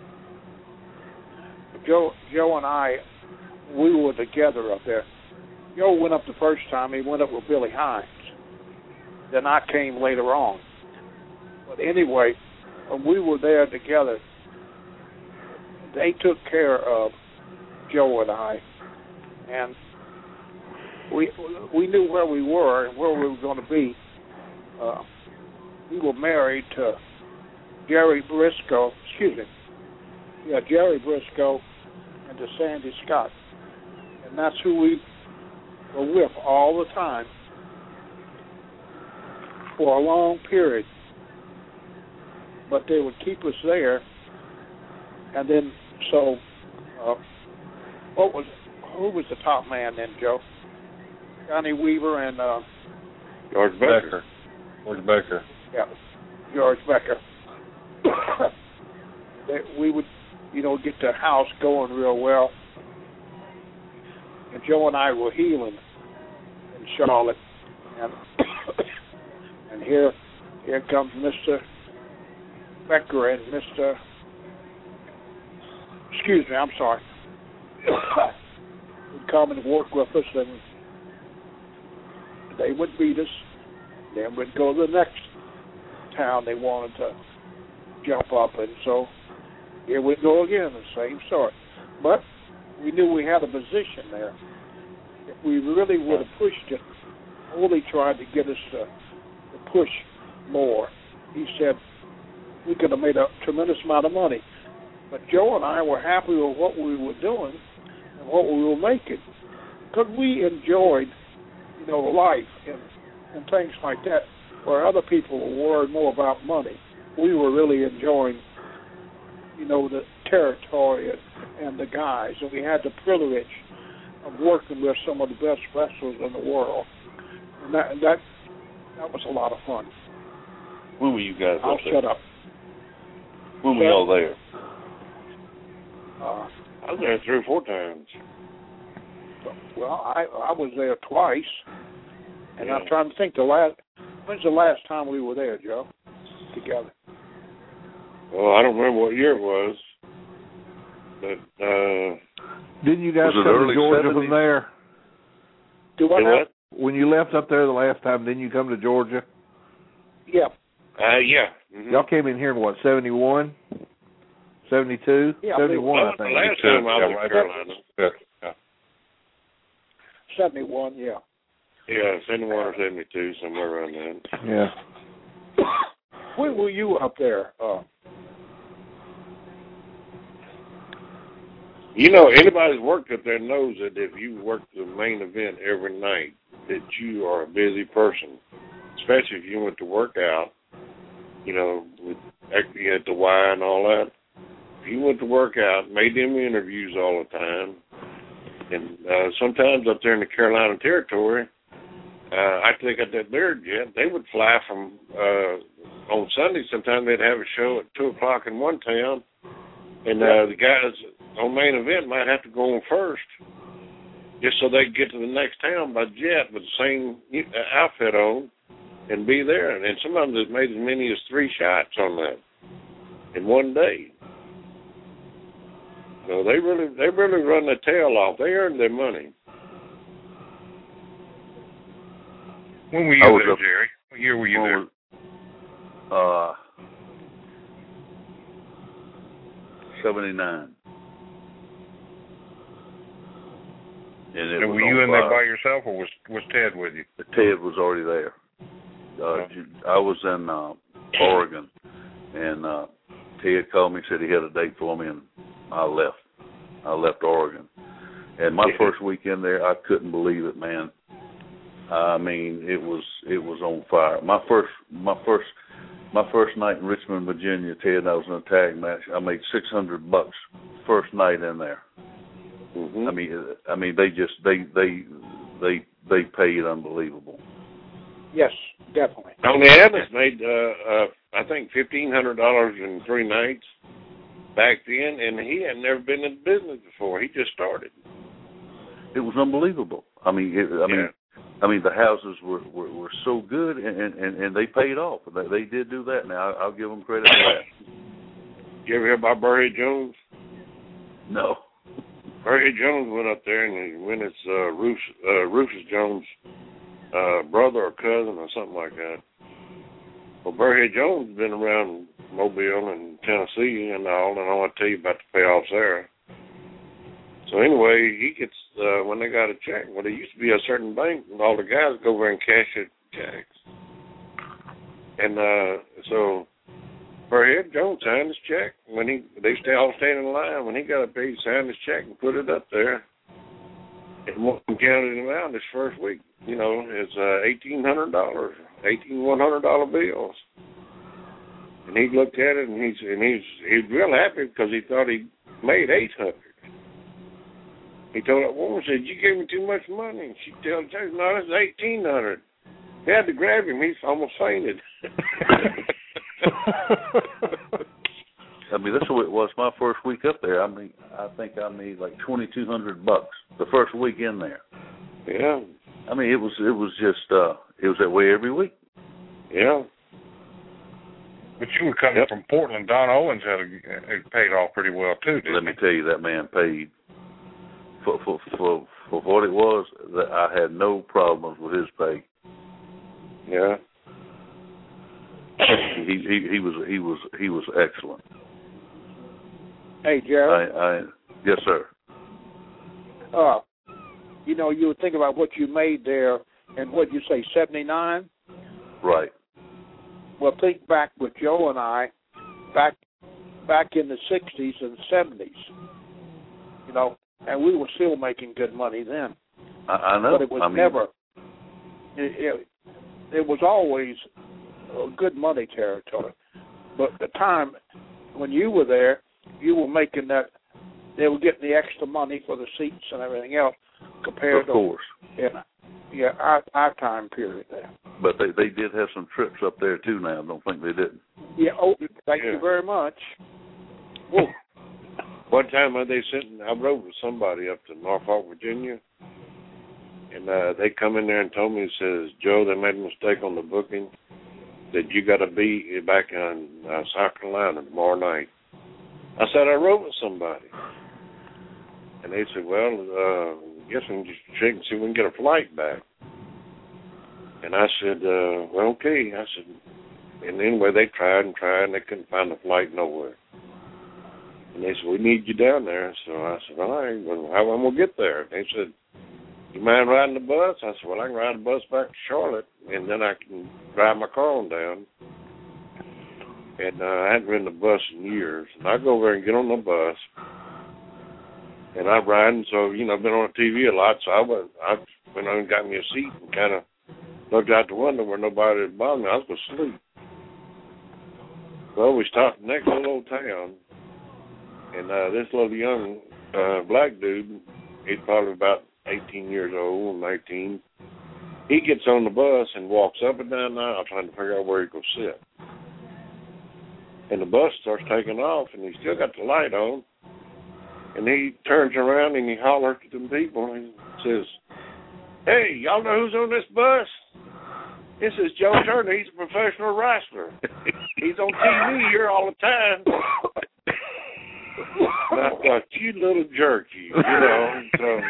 Joe, Joe and I, we were together up there. Joe went up the first time. He went up with Billy Hines. Then I came later on. But anyway, when we were there together, they took care of Joe and I, and we we knew where we were and where we were going to be. Uh, we were married to Jerry Briscoe, excuse me, yeah, Jerry Briscoe and to Sandy Scott, and that's who we were with all the time for a long period. But they would keep us there, and then so uh, what was who was the top man then, Joe? Johnny Weaver and uh, George Becker. Becker. George Becker. Yeah, George Becker. They, we would, you know, get the house going real well. And Joe and I were healing in Charlotte, and and here, here comes Mister Becker and Mister Excuse me, I'm sorry. Would come and work with us, and they would beat us. Then we'd go to the next town they wanted to jump up, and so here we'd go again, the same story. But we knew we had a position there. If we really would have pushed it, Ole tried to get us to, to push more. He said we could have made a tremendous amount of money. But Joe and I were happy with what we were doing and what we were making, because we enjoyed, you know, life and, and things like that, where other people were worried more about money. We were really enjoying, you know, the territory and, and the guys, and we had the privilege of working with some of the best wrestlers in the world, and that and that, that was a lot of fun. When were you guys I'll up there? shut up. When were y'all there? Uh, I was there three or four times. well, I I was there twice, and Yeah. I'm trying to think the last. When's the last time we were there, Joe? Together. Well, I don't remember what year it was, but uh, Didn't you guys Was it come to early Georgia seventies? from there? Do I say know? what? When you left up there the last time, didn't you come to Georgia? Yeah. Uh, yeah. Mm-hmm. Y'all came in here in what, seventy-one? seventy-two? Yeah, seventy-one, Well, I think. the last time I was Yeah, in Carolina. Yeah, yeah. seventy-one, yeah. Yeah, seventy-one or seventy-two, somewhere around then. Yeah. When were you up there? Uh, You know, anybody who's worked up there knows that if you work the main event every night, that you are a busy person. Especially if you went to work out, you know, with you had the Y and all that. He went to work out, made them interviews all the time. And uh, sometimes up there in the Carolina Territory, uh, I think at that Learjet, they would fly from, uh, on Sunday, sometimes they'd have a show at two o'clock in one town, and uh, the guys on main event might have to go on first, just so they could get to the next town by jet with the same outfit on and be there. And sometimes it made as many as three shots on that in one day. So they really, they really run their tail off. They earned their money. When were you there, up, Jerry? What year were you there? Uh, seventy-nine. And, it and was were you in fire. there by yourself, or was was Ted with you? Ted was already there. Uh, I was in uh, Oregon, and uh, Ted called me, said he had a date for me, and I left. I left Oregon. And my yeah. first weekend there, I couldn't believe it, man. I mean, it was it was on fire. My first my first my first night in Richmond, Virginia, Ted and I was in a tag match. I made six hundred bucks first night in there. Mm-hmm. I mean, I mean, they just they they they they paid unbelievable. Yes, definitely. Tony Evans made, uh, uh, I think, fifteen hundred dollars in three nights back then, and he had never been in business before. He just started. It was unbelievable. I mean, it, I mean, yeah. I mean, the houses were, were, were so good, and, and, and they paid off. They, they did do that. Now I'll give them credit for that. You ever hear about Burry Jones? No. Burry Jones went up there, and he went as uh, Rufus, uh, Rufus Jones' uh, brother or cousin or something like that. Well, Burry Jones has been around Mobile and Tennessee and all, and I want to tell you about the payoffs there. So anyway, he gets, uh, when they got a check, well, there used to be a certain bank, and all the guys go over and cash it checks. And uh, so Burry Jones signed his check. When he, they stay all staying in line. When he got up there, he signed his check and put it up there. And one counted him out this first week. You know, it's uh, eighteen hundred dollars, eighteen one hundred dollar bills. And he looked at it, and he's and he's he's real happy because he thought he made eight hundred. He told that woman, said, "You gave me too much money." And she told him, "No, it's eighteen hundred." He had to grab him. He almost fainted. I mean, that's what it was my first week up there. I mean, I think I made like twenty-two hundred bucks the first week in there. Yeah. I mean, it was it was just uh, it was that way every week. Yeah. But you were coming yep. from Portland. Don Owens had, a, had paid off pretty well too, didn't Let he? me tell you, that man paid for for for for what it was. That I had no problems with his pay. Yeah. he, he he was he was he was excellent. Hey, Jerry. I, I yes, sir. Uh, you know, you would think about what you made there, and what you say, seventy-nine. Right. Well, think back with Joe and I, back back in the sixties and seventies. You know, and we were still making good money then. I, I know. But it was I mean, never. It, it, it was always a good money territory. But the time when you were there, you were making that. They were getting the extra money for the seats and everything else compared of to. Of course. Yeah, yeah, our, our time period there. But they they did have some trips up there too. Now, I don't think they didn't. Yeah. Oh, thank yeah. you very much. Whoa. One time uh, they sent, I rode with somebody up to Norfolk, Virginia, and uh, they come in there and told me, says, "Joe, they made a mistake on the booking. That you got to be back in uh, South Carolina tomorrow night." I said, "I rode with somebody," and they said, "Well, uh, guess we can just check and see if we can get a flight back." And I said, uh, well, okay. I said, and anyway, they tried and tried, and they couldn't find a flight nowhere. And they said, "We need you down there." So I said, "All right, well, how am I going to get there?" And they said, "You mind riding the bus?" I said, "Well, I can ride the bus back to Charlotte, and then I can drive my car on down." And uh, I hadn't ridden the bus in years. And I go over and get on the bus, and I'm riding. So, you know, I've been on T V a lot, so I went, I went on and got me a seat and kind of looked out the window where nobody had bothered me. I was going to sleep. Well, we stopped next to a little town, and uh, this little young uh, black dude, he's probably about eighteen years old, nineteen. He gets on the bus and walks up and down the aisle trying to figure out where he could sit. And the bus starts taking off, and he's still got the light on. And he turns around and he hollers to them people and says, "Hey, y'all know who's on this bus? This is Joe Turner. He's a professional wrestler. He's on T V here all the time." And I thought, you little jerk, you, you know. So,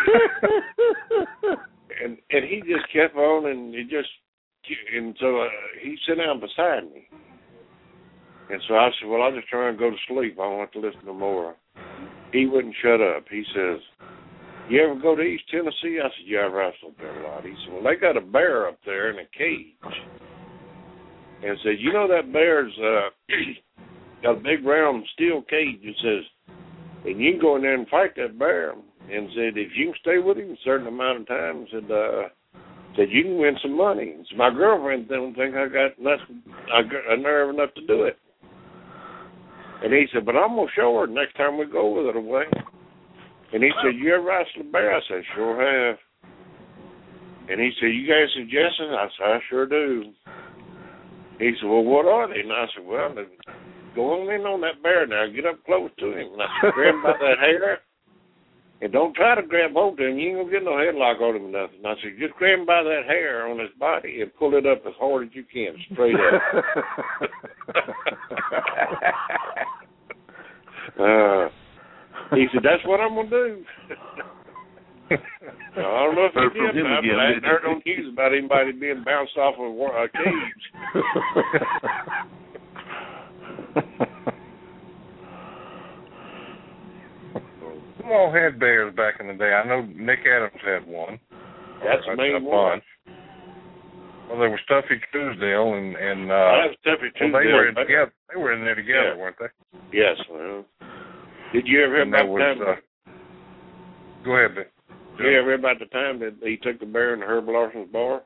and and he just kept on, and he just, and so uh, he sat down beside me. And so I said, well, I'll just try and go to sleep. I don't have to listen no more. He wouldn't shut up. He says, "You ever go to East Tennessee?" I said, "Yeah, I've wrestled there a lot." He said, "Well, they got a bear up there in a cage." And said, "You know that bear's uh, got a big round steel cage." It says, "And you can go in there and fight that bear." And said, "If you can stay with him a certain amount of time," said, uh, said "you can win some money." And so my girlfriend don't think I got enough, I got a nerve enough to do it. And he said, "But I'm going to show her next time we go with it away." And he said, "You ever wrestled a bear?" I said, "Sure have." And he said, "You got any suggestions?" I said, "I sure do." He said, "Well, what are they?" And I said, "Well, go on in on that bear now. Get up close to him." And I said, "Grab him by that hair. And don't try to grab hold of him. You ain't going to get no headlock on him or nothing." And I said, "Just grab him by that hair on his body and pull it up as hard as you can, straight up." uh, he said, "That's what I'm going to do." I don't know if he did, but I hadn't heard on news about anybody being bounced off of a cage. We all had bears back in the day. I know Nick Adams had one. That's the main one. Well, there was Stuffy Truesdale and and uh, I have Stuffy Truesdale. Well, they were in together. They were in there together, yeah. weren't they? Yes. Well, did you ever hear and about was, the time? Uh, go ahead, Ben. Did you ever hear about the time that he took the bear in Herb Larson's bar?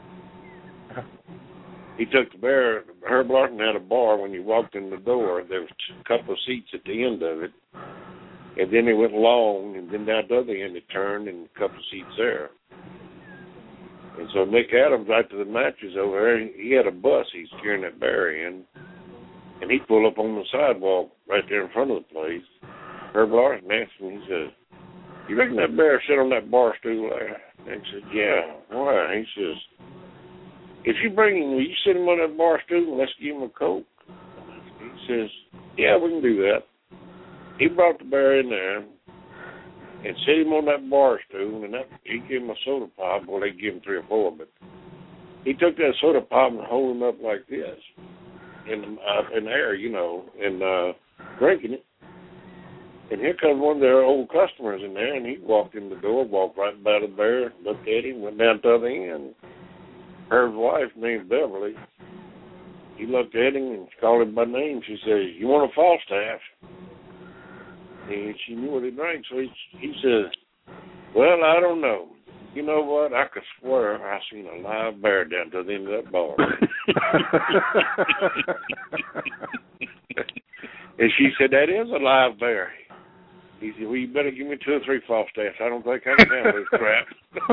He took the bear. Herb Larson had a bar. When you walked in the door, there was a couple of seats at the end of it. And then it went long, and then down the other end it turned, and a couple of seats there. And so Nick Adams, after the matches over there, he had a bus he's carrying that bear in, and he pulled up on the sidewalk right there in front of the place. Herb Larson asked him, he says, "You reckon that bear sit on that bar stool there?" And he said, "Yeah, why?" He says, "If you bring him, will you sit him on that bar stool and let's give him a Coke?" He says, "Yeah, we can do that." He brought the bear in there and set him on that bar stool, and that, he gave him a soda pop. Well, they gave him three or four, but he took that soda pop and hold him up like this in the, uh, in the air, you know, and uh, drinking it. And here comes one of their old customers in there, and he walked in the door, walked right by the bear, looked at him, went down to the other end. Herb's wife, named Beverly, he looked at him and called him by name. She says, "You want a Falstaff?" And she knew what he drank, so he, he says, "Well, I don't know. You know what? I could swear I seen a live bear down to the end of that bar." And she said, "That is a live bear." He said, "Well, you better give me two or three Falstaffs. I don't think I can handle this crap."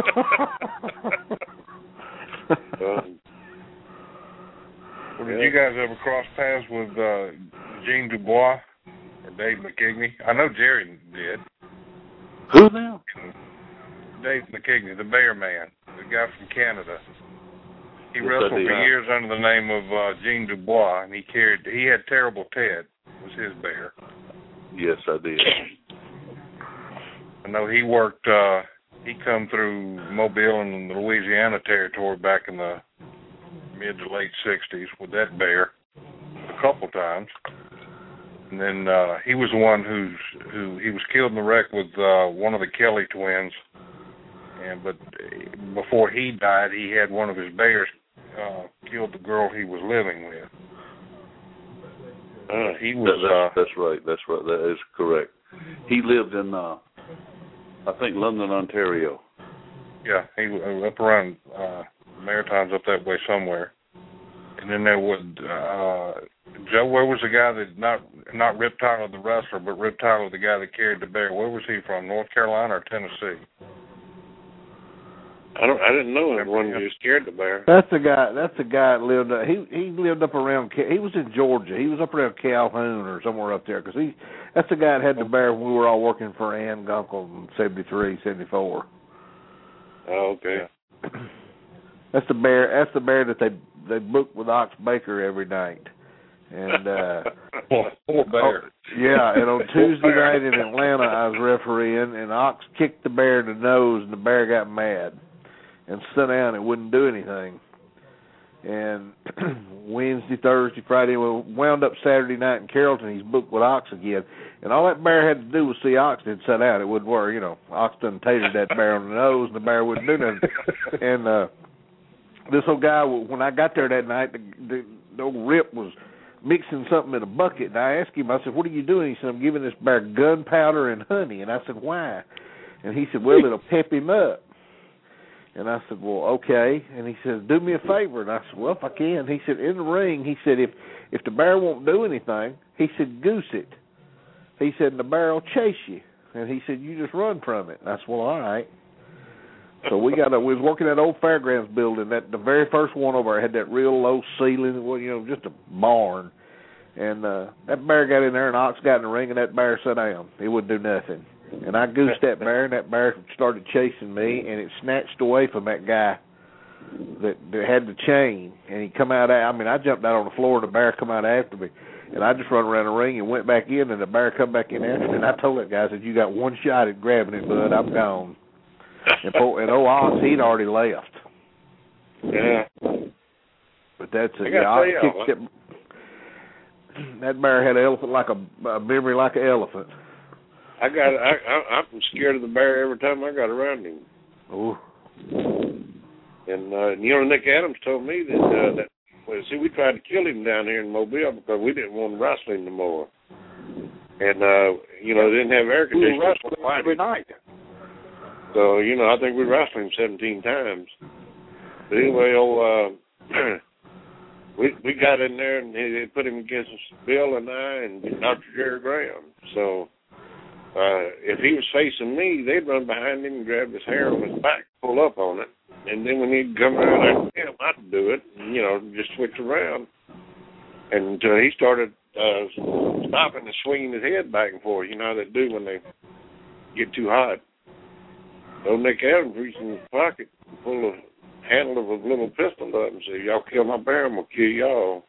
um, well, did you guys ever cross paths with uh, Gene Dubois? Dave McKigney. I know Jerry did. Who now? Dave McKigney, the Bear Man, the guy from Canada. He yes, wrestled for years under the name of uh, Gene Dubois, and he carried. He had Terrible Ted. Was his bear. Yes, I did. I know he worked. Uh, he come through Mobile and the Louisiana territory back in the mid to late sixties with that bear a couple times. And then uh, he was the one who's who he was killed in the wreck with uh, one of the Kelly twins. And but before he died, he had one of his bears uh, killed the girl he was living with. Uh, he was. That, that's, uh, that's right. That's right. That is correct. He lived in, uh, I think, London, Ontario. Yeah, he up around uh, Maritimes up that way somewhere. And then there was uh, Joe, where was the guy that not not Rip Tyler the wrestler, but Rip Tyler the guy that carried the bear? Where was he from? North Carolina or Tennessee? I don't. I didn't know everyone who scared the bear. That's the guy. That's the guy that lived. Uh, he he lived up around. He was in Georgia. He was up around Calhoun or somewhere up there. Because he. That's the guy that had the bear when we were all working for Ann Gunkel in seventy-three, seventy-four. Oh, okay. That's the bear. That's the bear that they they booked with Ox Baker every night. And uh, poor bear. Oh, yeah, and on Tuesday night in Atlanta, I was refereeing, and Ox kicked the bear in the nose, and the bear got mad and sat down and wouldn't do anything. And Wednesday, Thursday, Friday, we wound up Saturday night in Carrollton. He's booked with Ox again, and all that bear had to do was see Ox and sit down. It wouldn't work, you know. Ox done tasered that bear on the nose, and the bear wouldn't do nothing. And uh, this old guy, when I got there that night, the, the, the old Rip was mixing something in a bucket, and I asked him, I said, "What are you doing?" He said, "I'm giving this bear gunpowder and honey." And I said, "Why?" And he said, "Well, it'll pep him up." And I said, "Well, okay." And he said, "Do me a favor." And I said, "Well, if I can." He said, "In the ring," he said, if if the bear won't do anything, he said, "Goose it." He said, "And the bear will chase you." And he said, "You just run from it." And I said, "Well, all right." So we got a, we was working at the old fairgrounds building. That the very first one over there had that real low ceiling, well, you know, just a barn. And uh, that bear got in there, and Ox got in the ring, and that bear sat down. He wouldn't do nothing. And I goosed that bear, and that bear started chasing me, and it snatched away from that guy that, that had the chain. And he come out. I mean, I jumped out on the floor, and the bear come out after me. And I just run around the ring and went back in, and the bear come back in after me. And I told that guy, I said, "You got one shot at grabbing it, bud. I'm gone." And, poor, and old Ox, he'd already left. Yeah. But that's it. Yeah, Ox kicked it. That bear had an elephant like a, a memory like an elephant. I got. I, I, I'm scared of the bear every time I got around him. Ooh. And uh, you know, Nick Adams told me that. Uh, that well, see, we tried to kill him down here in Mobile because we didn't want to wrestle him no more. And uh, you know, they didn't have air conditioning. We wrestled him every night. So you know, I think we wrestled him seventeen times. But anyway, old. Uh, We we got in there and they put him against Bill and I and Doctor Jerry Graham. So uh, if he was facing me, they'd run behind him and grab his hair on his back, pull up on it, and then when he'd come around after him, I'd do it, and, you know, just switch around. And uh, he started uh, stopping and swinging his head back and forth. You know how they do when they get too hot. So Nick Adams reached in his pocket and pulled a handle of a little pistol up and said, "Y'all kill my bear, I'm going to kill y'all."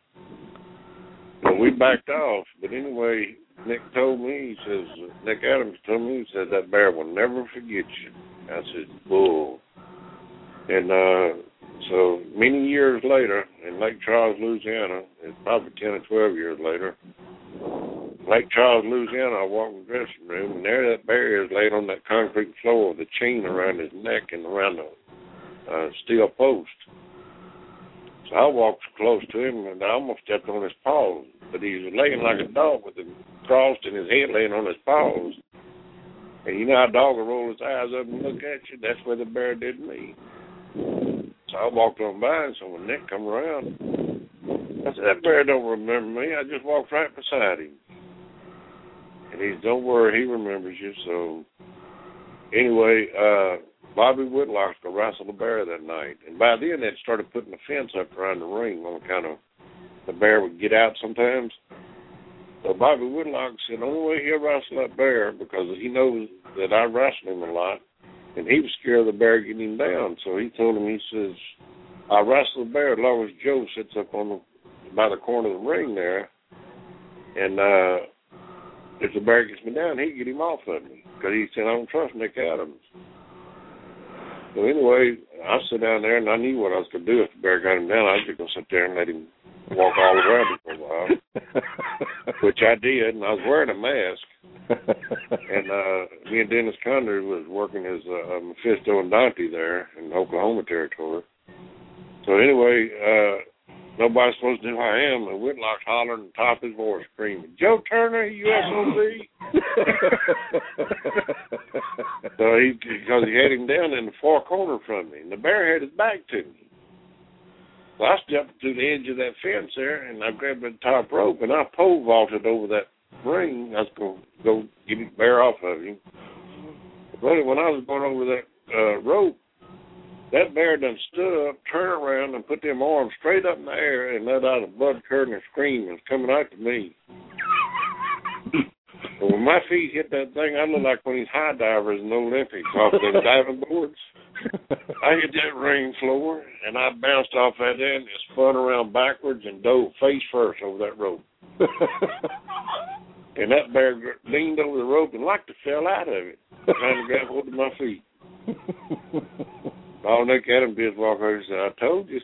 So we backed off. But anyway, Nick told me, he says, Nick Adams told me, he said, "That bear will never forget you." I said, "Bull." And uh, so many years later, in Lake Charles, Louisiana, it's probably ten or twelve years later, Lake Charles, Louisiana, I walked in the dressing room, and there that bear is laid on that concrete floor with a chain around his neck and around the Uh, steel post. So I walked close to him and I almost stepped on his paws, but he was laying like a dog with him crossed and his head laying on his paws. And you know how a dog will roll his eyes up and look at you? That's where the bear did me. So I walked on by, and so when Nick come around, I said, "That bear don't remember me. I just walked right beside him." And he said, "Don't worry, he remembers you." So anyway, uh, Bobby Whitlock's going to wrestle the bear that night. And by then, they'd started putting a fence up around the ring on kind of the bear would get out sometimes. So Bobby Whitlock said, the only way he'll wrestle that bear, because he knows that I wrestle him a lot, and he was scared of the bear getting him down. So he told him, he says, "I'll wrestle the bear as long as Joe sits up on the, by the corner of the ring there, and uh, if the bear gets me down, he'll get him off of me." Because he said, "I don't trust Nick Adams." So anyway, I sit down there, and I knew what I was going to do if the bear got him down. I was just going to sit there and let him walk all around me for a while, which I did, and I was wearing a mask. And uh, me and Dennis Conner was working as uh, Mephisto and Dante there in the Oklahoma territory. So anyway, uh, nobody's supposed to know who I am, and Whitlock's hollering at the top of his voice, screaming, "Joe Turner, U S O B!" So he, because he had him down in the far corner from me, and the bear had his back to me. So I stepped to the edge of that fence there, and I grabbed the top rope, and I pole vaulted over that ring. I was going to go get the bear off of him. But when I was going over that uh, rope, that bear done stood up, turned around, and put them arms straight up in the air and let out a blood-curdling scream and was coming out to me. But when my feet hit that thing, I looked like one of these high divers in the Olympics off them diving boards. I hit that ring floor, and I bounced off that end and spun around backwards and dove face first over that rope. And that bear leaned over the rope and like to fell out of it, trying to grab hold of my feet. All Nick Adams did was walk over and said, I told you.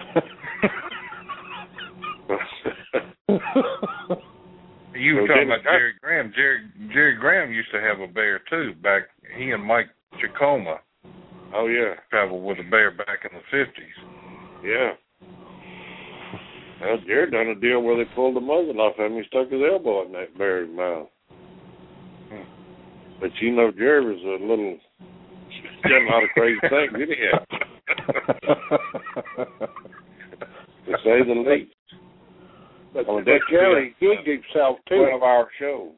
You were so talking about Jerry Graham. Jerry Jerry Graham used to have a bear too. Back he and Mike Chacoma. Oh yeah, traveled with a bear back in the fifties. Yeah. Well, Jerry done a deal where they pulled the muzzle off him. He stuck his elbow in that bear's mouth. Hmm. But you know, Jerry was a little done a lot of crazy things, didn't he? To say the least. But, oh, but Jerry gigged himself too. twelve-hour show.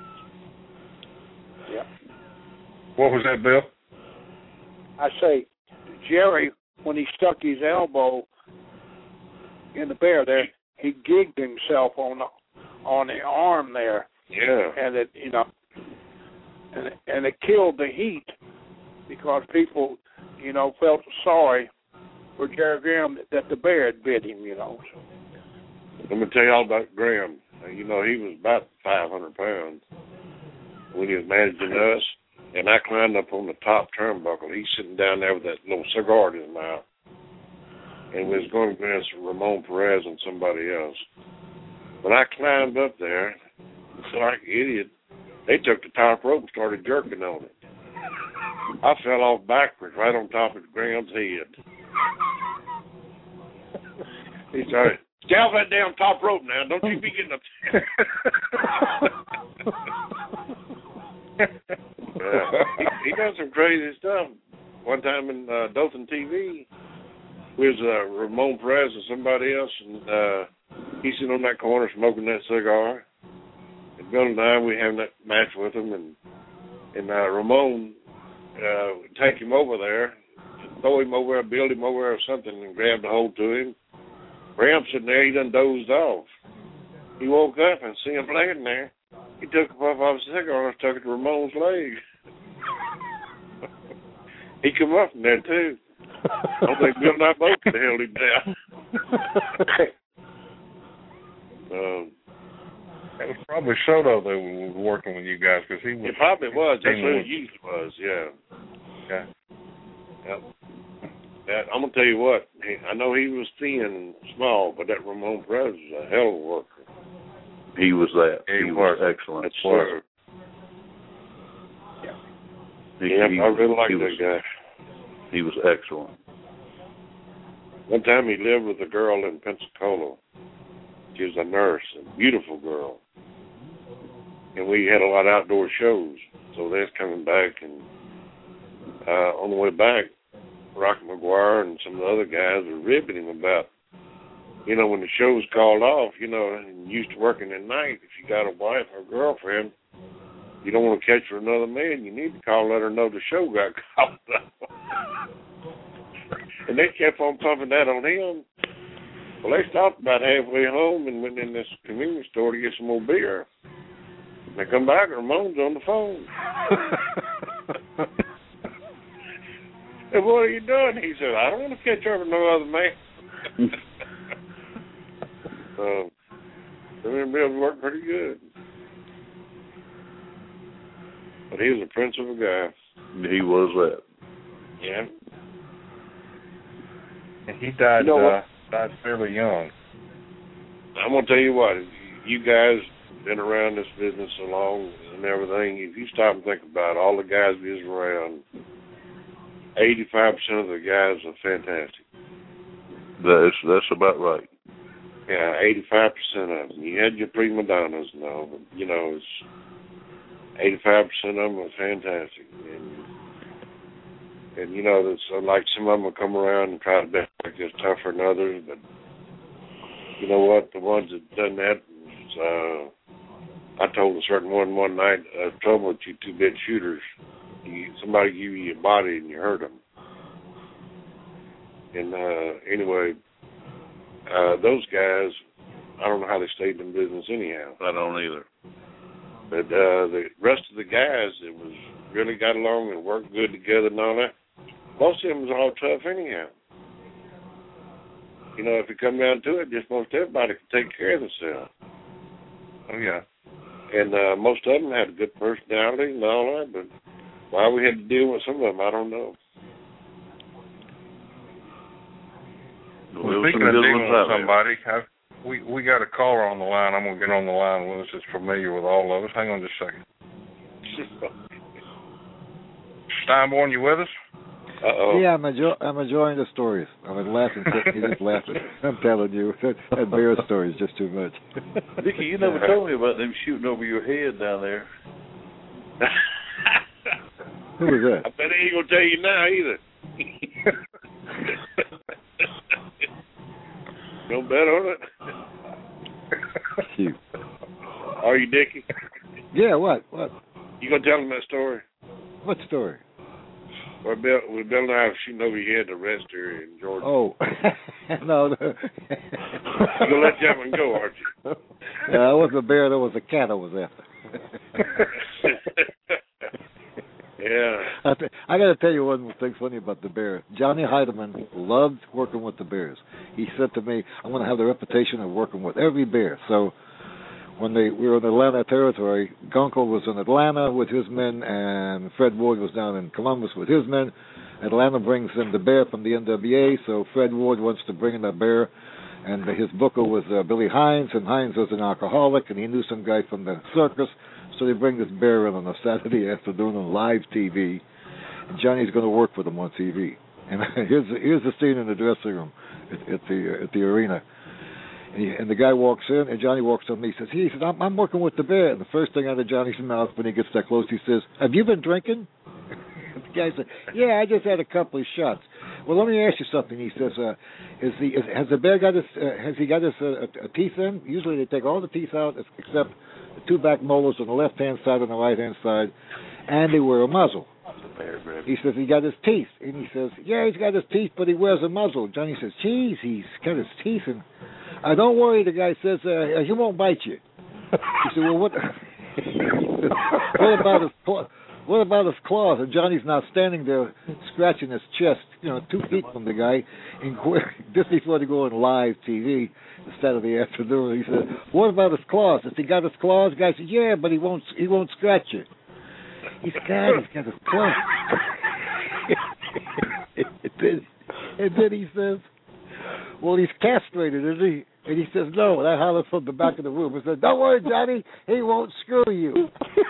Yeah. What was that, Bill? I say, Jerry, when he stuck his elbow in the bear there, he gigged himself on the, on the arm there. Yeah. And it, you know, and it, and it killed the heat because people, you know, felt sorry for Jerry Graham that, that the bear had bit him, you know. So. Let me tell you all about Graham. You know, he was about five hundred pounds when he was managing us, and I climbed up on the top turnbuckle. He's sitting down there with that little cigar in his mouth, and we was going against Ramon Perez and somebody else. When I climbed up there, like an idiot, they took the top rope and started jerking on it. I fell off backwards right on top of Graham's head. He started, get off that damn top rope now. Don't you be getting up there. Yeah. he, he done some crazy stuff. One time in uh, Dothan T V, we was uh, Ramon Perez and somebody else, and uh, he's sitting on that corner smoking that cigar. And Bill and I, we having that match with him, and and uh, Ramon uh, would take him over there, throw him over there, build him over there or something, and grab the hold to him. Graham sitting there, he done dozed off. He woke up and see him laying there. He took a puff off his cigar and stuck it to Ramon's leg. He come up from there, too. I don't think Bill and I both could have held him down. um, it was probably Soto that was working with you guys, because he was... It probably was. That's who it usually was, yeah. Okay. Yep. That, I'm going to tell you what, he, I know he was thin and small, but that Ramon Perez was a hell of a worker. He was that. He, he was, was excellent. That's true. Yeah. He, yeah, he, I really like he that was, guy. He was excellent. One time he lived with a girl in Pensacola. She was a nurse, a beautiful girl. And we had a lot of outdoor shows. So they was coming back, and uh, on the way back, Rocky McGuire and some of the other guys were ribbing him about, you know, when the show was called off, you know, and used to working at night, if you got a wife or a girlfriend, you don't want to catch her another man, you need to call and let her know the show got called off. And they kept on pumping that on him. Well, they stopped about halfway home and went in this convenience store to get some more beer. And they come back and Ramon's on the phone. And what are you doing? He said, I don't want to catch up with no other man. So, me and Bill worked pretty good. But he was a prince of a guy. He was that. Yeah. And he died, you know uh, died fairly young. I'm going to tell you what, you guys been around this business so long and everything, if you stop and think about all the guys we was around, eighty-five percent of the guys are fantastic. That's, that's about right. Yeah, eighty-five percent of them. You had your prima donnas and all, but, you know, it's eighty-five percent of them are fantastic. And, and you know, that's, like some of them will come around and try to bet like it's tougher than others, but you know what? The ones that done that, was, uh, I told a certain one one night, uh, trouble with you two-bit shooters. You, somebody give you your body and you hurt them. And uh, anyway, uh, those guys, I don't know how they stayed in business anyhow. I don't either. But uh, the rest of the guys that was really got along and worked good together and all that, most of them was all tough anyhow. You know, if it come down to it, just most everybody could take care of themselves. Oh, yeah. And uh, most of them had a good personality and all that, but why we had to deal with some of them, I don't know. Well, speaking of dealing with somebody, I, we we got a caller on the line. I'm going to get on the line with us that's familiar with all of us. Hang on just a second. Steinborn, you with us? Uh-oh. Yeah, I'm, enjoy- I'm enjoying the stories. I'm laughing. He's just laughing. I'm telling you, that, that bear story is just too much. Dickie, you never told me about them shooting over your head down there. Who was that? I bet he ain't going to tell you now either. Don't bet on it. Cute. Are you, Dickie? Yeah, what? What? You going to tell him that story? What story? Well, Bill, well, Bill and I was shooting over your head to arrest her in Georgia. Oh. no. no. You're going to let that one go, aren't you? Yeah, that wasn't a bear. That was a cat I was after. Yeah. I, th- I got to tell you one thing funny about the bear. Johnny Heidemann loved working with the bears. He said to me, I'm going to have the reputation of working with every bear. So when they we were in the Atlanta territory, Gunkel was in Atlanta with his men, and Fred Ward was down in Columbus with his men. Atlanta brings in the bear from the N W A, so Fred Ward wants to bring in a bear. And his booker was uh, Billy Hines, and Hines was an alcoholic, and he knew some guy from the circus. So they bring this bear in on a Saturday afternoon on live T V, and Johnny's going to work for them on T V. And here's the, here's the scene in the dressing room at, at the at the arena. And, he, and the guy walks in, and Johnny walks up, and he says, he says, I'm, I'm working with the bear. And the first thing out of Johnny's mouth when he gets that close, he says, have you been drinking? The guy said, yeah, I just had a couple of shots. Well, let me ask you something. He says, uh, is the is, has the bear got his uh, has he got his uh, a teeth in? Usually they take all the teeth out except the two back molars on the left hand side and the right hand side, and they wear a muzzle. He says he got his teeth, and he says, yeah, he's got his teeth, but he wears a muzzle. Johnny says, geez, he's got his teeth in. Uh, don't worry, the guy says, uh, he won't bite you. He said, well, what? what about his claws? What about his claws? And Johnny's now standing there scratching his chest, you know, two feet from the guy, and just before they go on live T V Saturday afternoon. He said, "What about his claws? Has he got his claws?" The guy said, "Yeah, but he won't. He won't scratch you." He's got. He's got his claws. and, then, and then he says, "Well, he's castrated, is he?" And he says, "No." And I hollered from the back of the room and said, "Don't worry, Johnny. He won't screw you."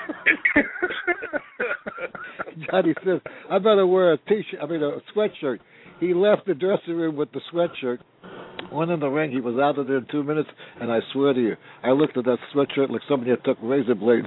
Johnny says, "I better wear a t-shirt. I mean, a sweatshirt." He left the dressing room with the sweatshirt. Went in the ring. He was out of there in two minutes. And I swear to you, I looked at that sweatshirt like somebody had took razor blades.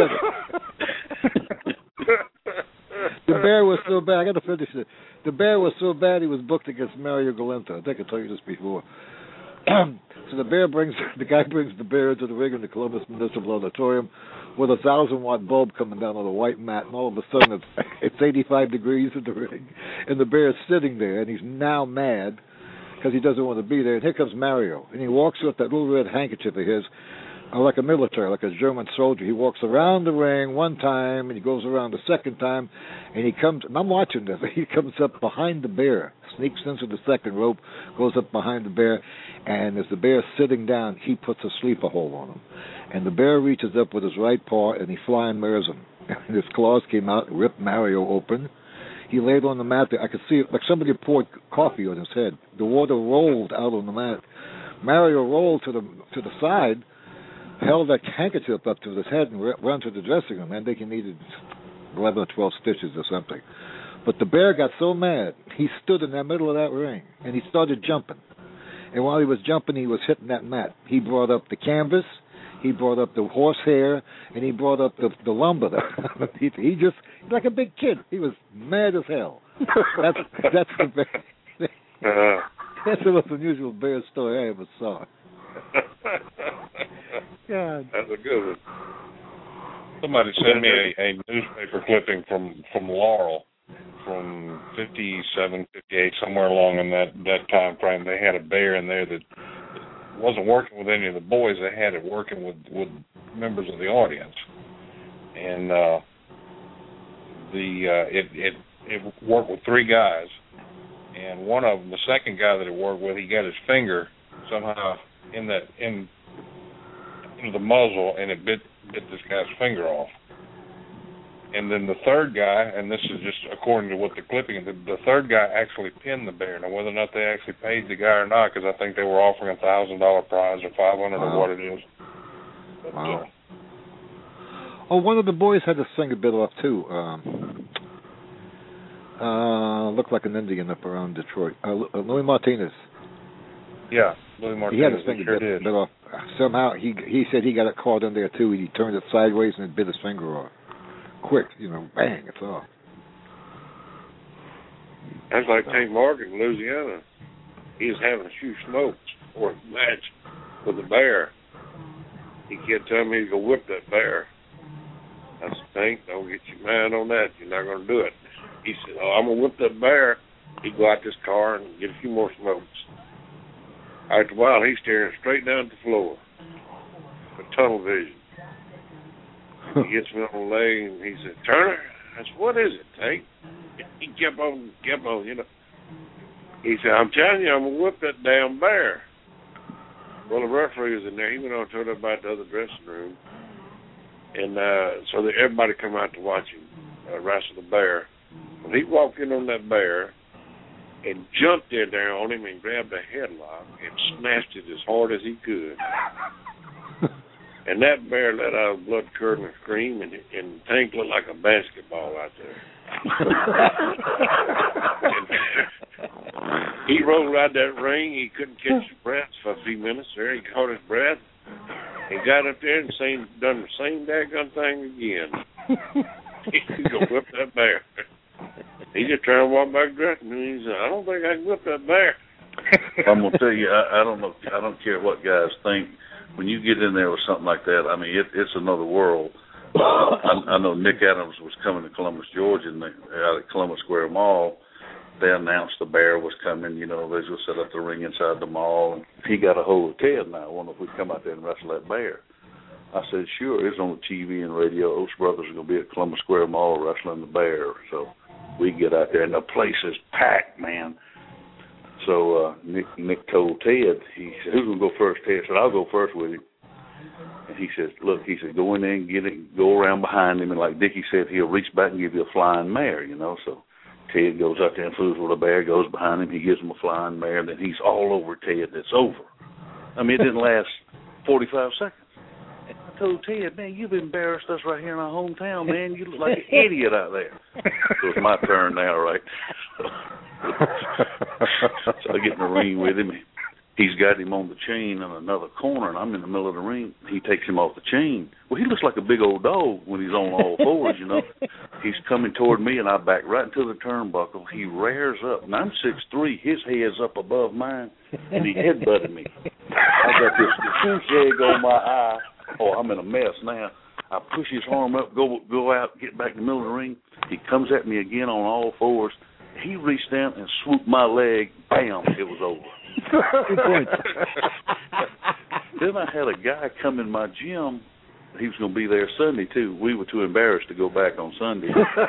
The bear was so bad. I got to finish it. The bear was so bad he was booked against Mario Galenta. I think I told you this before. So the bear brings the guy brings the bear into the ring in the Columbus Municipal Auditorium with a thousand watt bulb coming down on a white mat, and all of a sudden it's, it's eighty-five degrees in the ring, and the bear is sitting there, and he's now mad because he doesn't want to be there. And here comes Mario, and he walks with that little red handkerchief of his, uh, like a military, like a German soldier. He walks around the ring one time, and he goes around the second time, and he comes. And I'm watching this. He comes up behind the bear, sneaks into the second rope, goes up behind the bear, and as the bear's sitting down, he puts a sleeper hold on him. And the bear reaches up with his right paw, and he flying mares him. And his claws came out and ripped Mario open. He laid on the mat there. I could see it like somebody poured coffee on his head. The water rolled out on the mat. Mario rolled to the to the side, held that handkerchief up to his head, and ran to the dressing room. I think he needed eleven or twelve stitches or something. But the bear got so mad, he stood in the middle of that ring, and he started jumping. And while he was jumping, he was hitting that mat. He brought up the canvas, he brought up the horsehair, and he brought up the, the lumber. he, he just, like a big kid. He was mad as hell. That's that's the bear. uh, That's the most unusual bear story I ever saw. God. That's a good one. Somebody sent me a, a newspaper clipping from, from Laurel from fifty-seven, fifty-eight, somewhere along in that, that time frame. They had a bear in there that wasn't working with any of the boys. They had it working with, with members of the audience. And uh, the uh, it, it it worked with three guys. And one of them, the second guy that it worked with, he got his finger somehow in that in, in the muzzle, and it bit bit this guy's finger off. And then the third guy, and this is just according to what the clipping, the, the third guy actually pinned the bear. Now, whether or not they actually paid the guy or not, because I think they were offering a thousand dollar prize or five hundred wow. or what it is. But, wow. Uh, oh, one of the boys had his finger bit off too. Um, uh, looked like an Indian up around Detroit. Uh, Louis Martinez. Yeah, Louis Martinez. He had his finger sure bit, did. bit off. Somehow he he said he got it caught in there too. He turned it sideways and it bit his finger off. Quick, you know, bang, it's off. That's like Tank Morgan in Louisiana. He was having a few smokes for a match with a bear. He kept telling me to go whip that bear. I said, Tank, don't get your mind on that. You're not going to do it. He said, oh, I'm going to whip that bear. He'd go out this car and get a few more smokes. After a while, he's staring straight down at the floor with tunnel vision. He hits me on the leg, and he said, Turner? I said, what is it, Tank? He kept on, kept on, you know. He said, I'm telling you, I'm going to whip that damn bear. Well, the referee was in there. He went on and told everybody to the other dressing room. And uh, so that everybody come out to watch him uh, wrestle the bear. When he walked in on that bear and jumped in there on him and grabbed a headlock and snatched it as hard as he could. And that bear let out a blood-curdling scream, and, and Tank looked like a basketball out there. He rolled out that ring. He couldn't catch his breath for a few minutes there. He caught his breath. He got up there and same, done the same daggone thing again. He's going to whip that bear. He just trying to walk back dressing room. He said, I don't think I can whip that bear. I'm going to tell you, I, I don't know. I don't care what guys think. When you get in there with something like that, I mean, it, it's another world. Uh, I, I know Nick Adams was coming to Columbus, Georgia, and they, out at Columbus Square Mall, they announced the bear was coming. You know, they was going to set up the ring inside the mall. And he got a hold of Ted now. I wonder if we'd come out there and wrestle that bear. I said, sure. It's on the T V and radio. Oates Brothers are going to be at Columbus Square Mall wrestling the bear. So we get out there, and the place is packed, man. So uh, Nick, Nick told Ted, he said, who's going to go first? Ted said, I'll go first with him. And he said, look, he said, go in there and get it, go around behind him. And like Dickie said, he'll reach back and give you a flying mare, you know. So Ted goes out there and fools with the bear, goes behind him. He gives him a flying mare. And then he's all over Ted. It's over. I mean, it didn't last forty-five seconds. And I told Ted, man, you've embarrassed us right here in our hometown, man. You look like an idiot out there. So it's my turn now, right? So I get in the ring with him. He's got him on the chain in another corner, and I'm in the middle of the ring. He takes him off the chain. Well, he looks like a big old dog when he's on all fours, you know. He's coming toward me, and I back right into the turnbuckle. He rears up, and I'm six three. His head's up above mine, and he headbutted me. I got this goose egg on my eye. Oh, I'm in a mess now. I push his arm up, go go out, get back in the middle of the ring. He comes at me again on all fours. He reached down and swooped my leg. Bam, it was over. Good point. Then I had a guy come in my gym. He was going to be there Sunday, too. We were too embarrassed to go back on Sunday.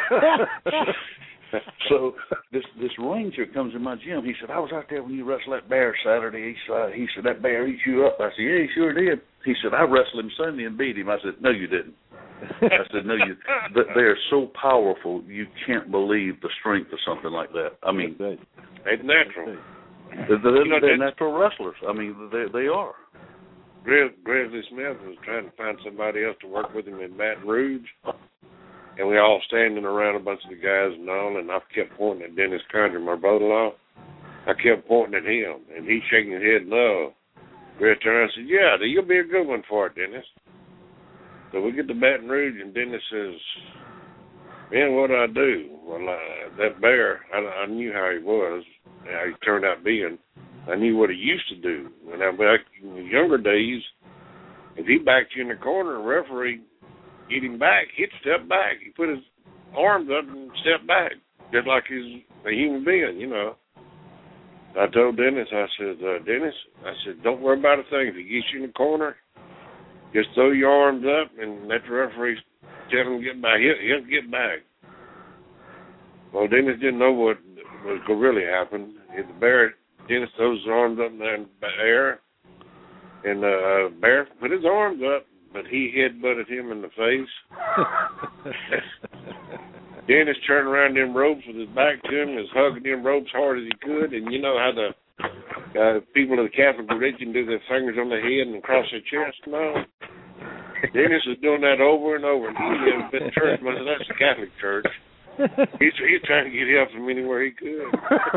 So this this ranger comes in my gym. He said, I was out there when you wrestled that bear Saturday. He said, he said that bear eat you up. I said, yeah, he sure did. He said, I wrestled him Sunday and beat him. I said, no, you didn't. I said, no, you. They're so powerful, you can't believe the strength of something like that. I mean, it's natural. They're, they're, you know, they're natural wrestlers. I mean, they they are. Grizzly Smith was trying to find somebody else to work with him in Baton Rouge, and we all standing around a bunch of the guys and all, and I kept pointing at Dennis Condry, my brother-in-law. I kept pointing at him, and he's shaking his head no. Grizz turned around and said, yeah, you'll be a good one for it, Dennis. So we get to Baton Rouge, and Dennis says, man, what do I do? Well, uh, that bear, I, I knew how he was, how he turned out being. I knew what he used to do. When I back in the younger days, if he backed you in the corner, the referee get him back, he'd step back. He put his arms up and step back, just like he's a human being, you know. I told Dennis, I said, uh, Dennis, I said, don't worry about a thing. If he gets you in the corner, just throw your arms up and let the referee tell him to get back. He'll, he'll get back. Well, Dennis didn't know what was going to really happen. If the bear, Dennis throws his arms up in the air, and the uh, bear put his arms up, but he headbutted him in the face. Dennis turned around them ropes with his back to him, was hugging them ropes hard as he could, and you know how the uh, people of the Catholic religion do their fingers on their head and across their chest? No. Dennis was doing that over and over, and he lived in church, but that's the Catholic church. He's, he's trying to get help from anywhere he could.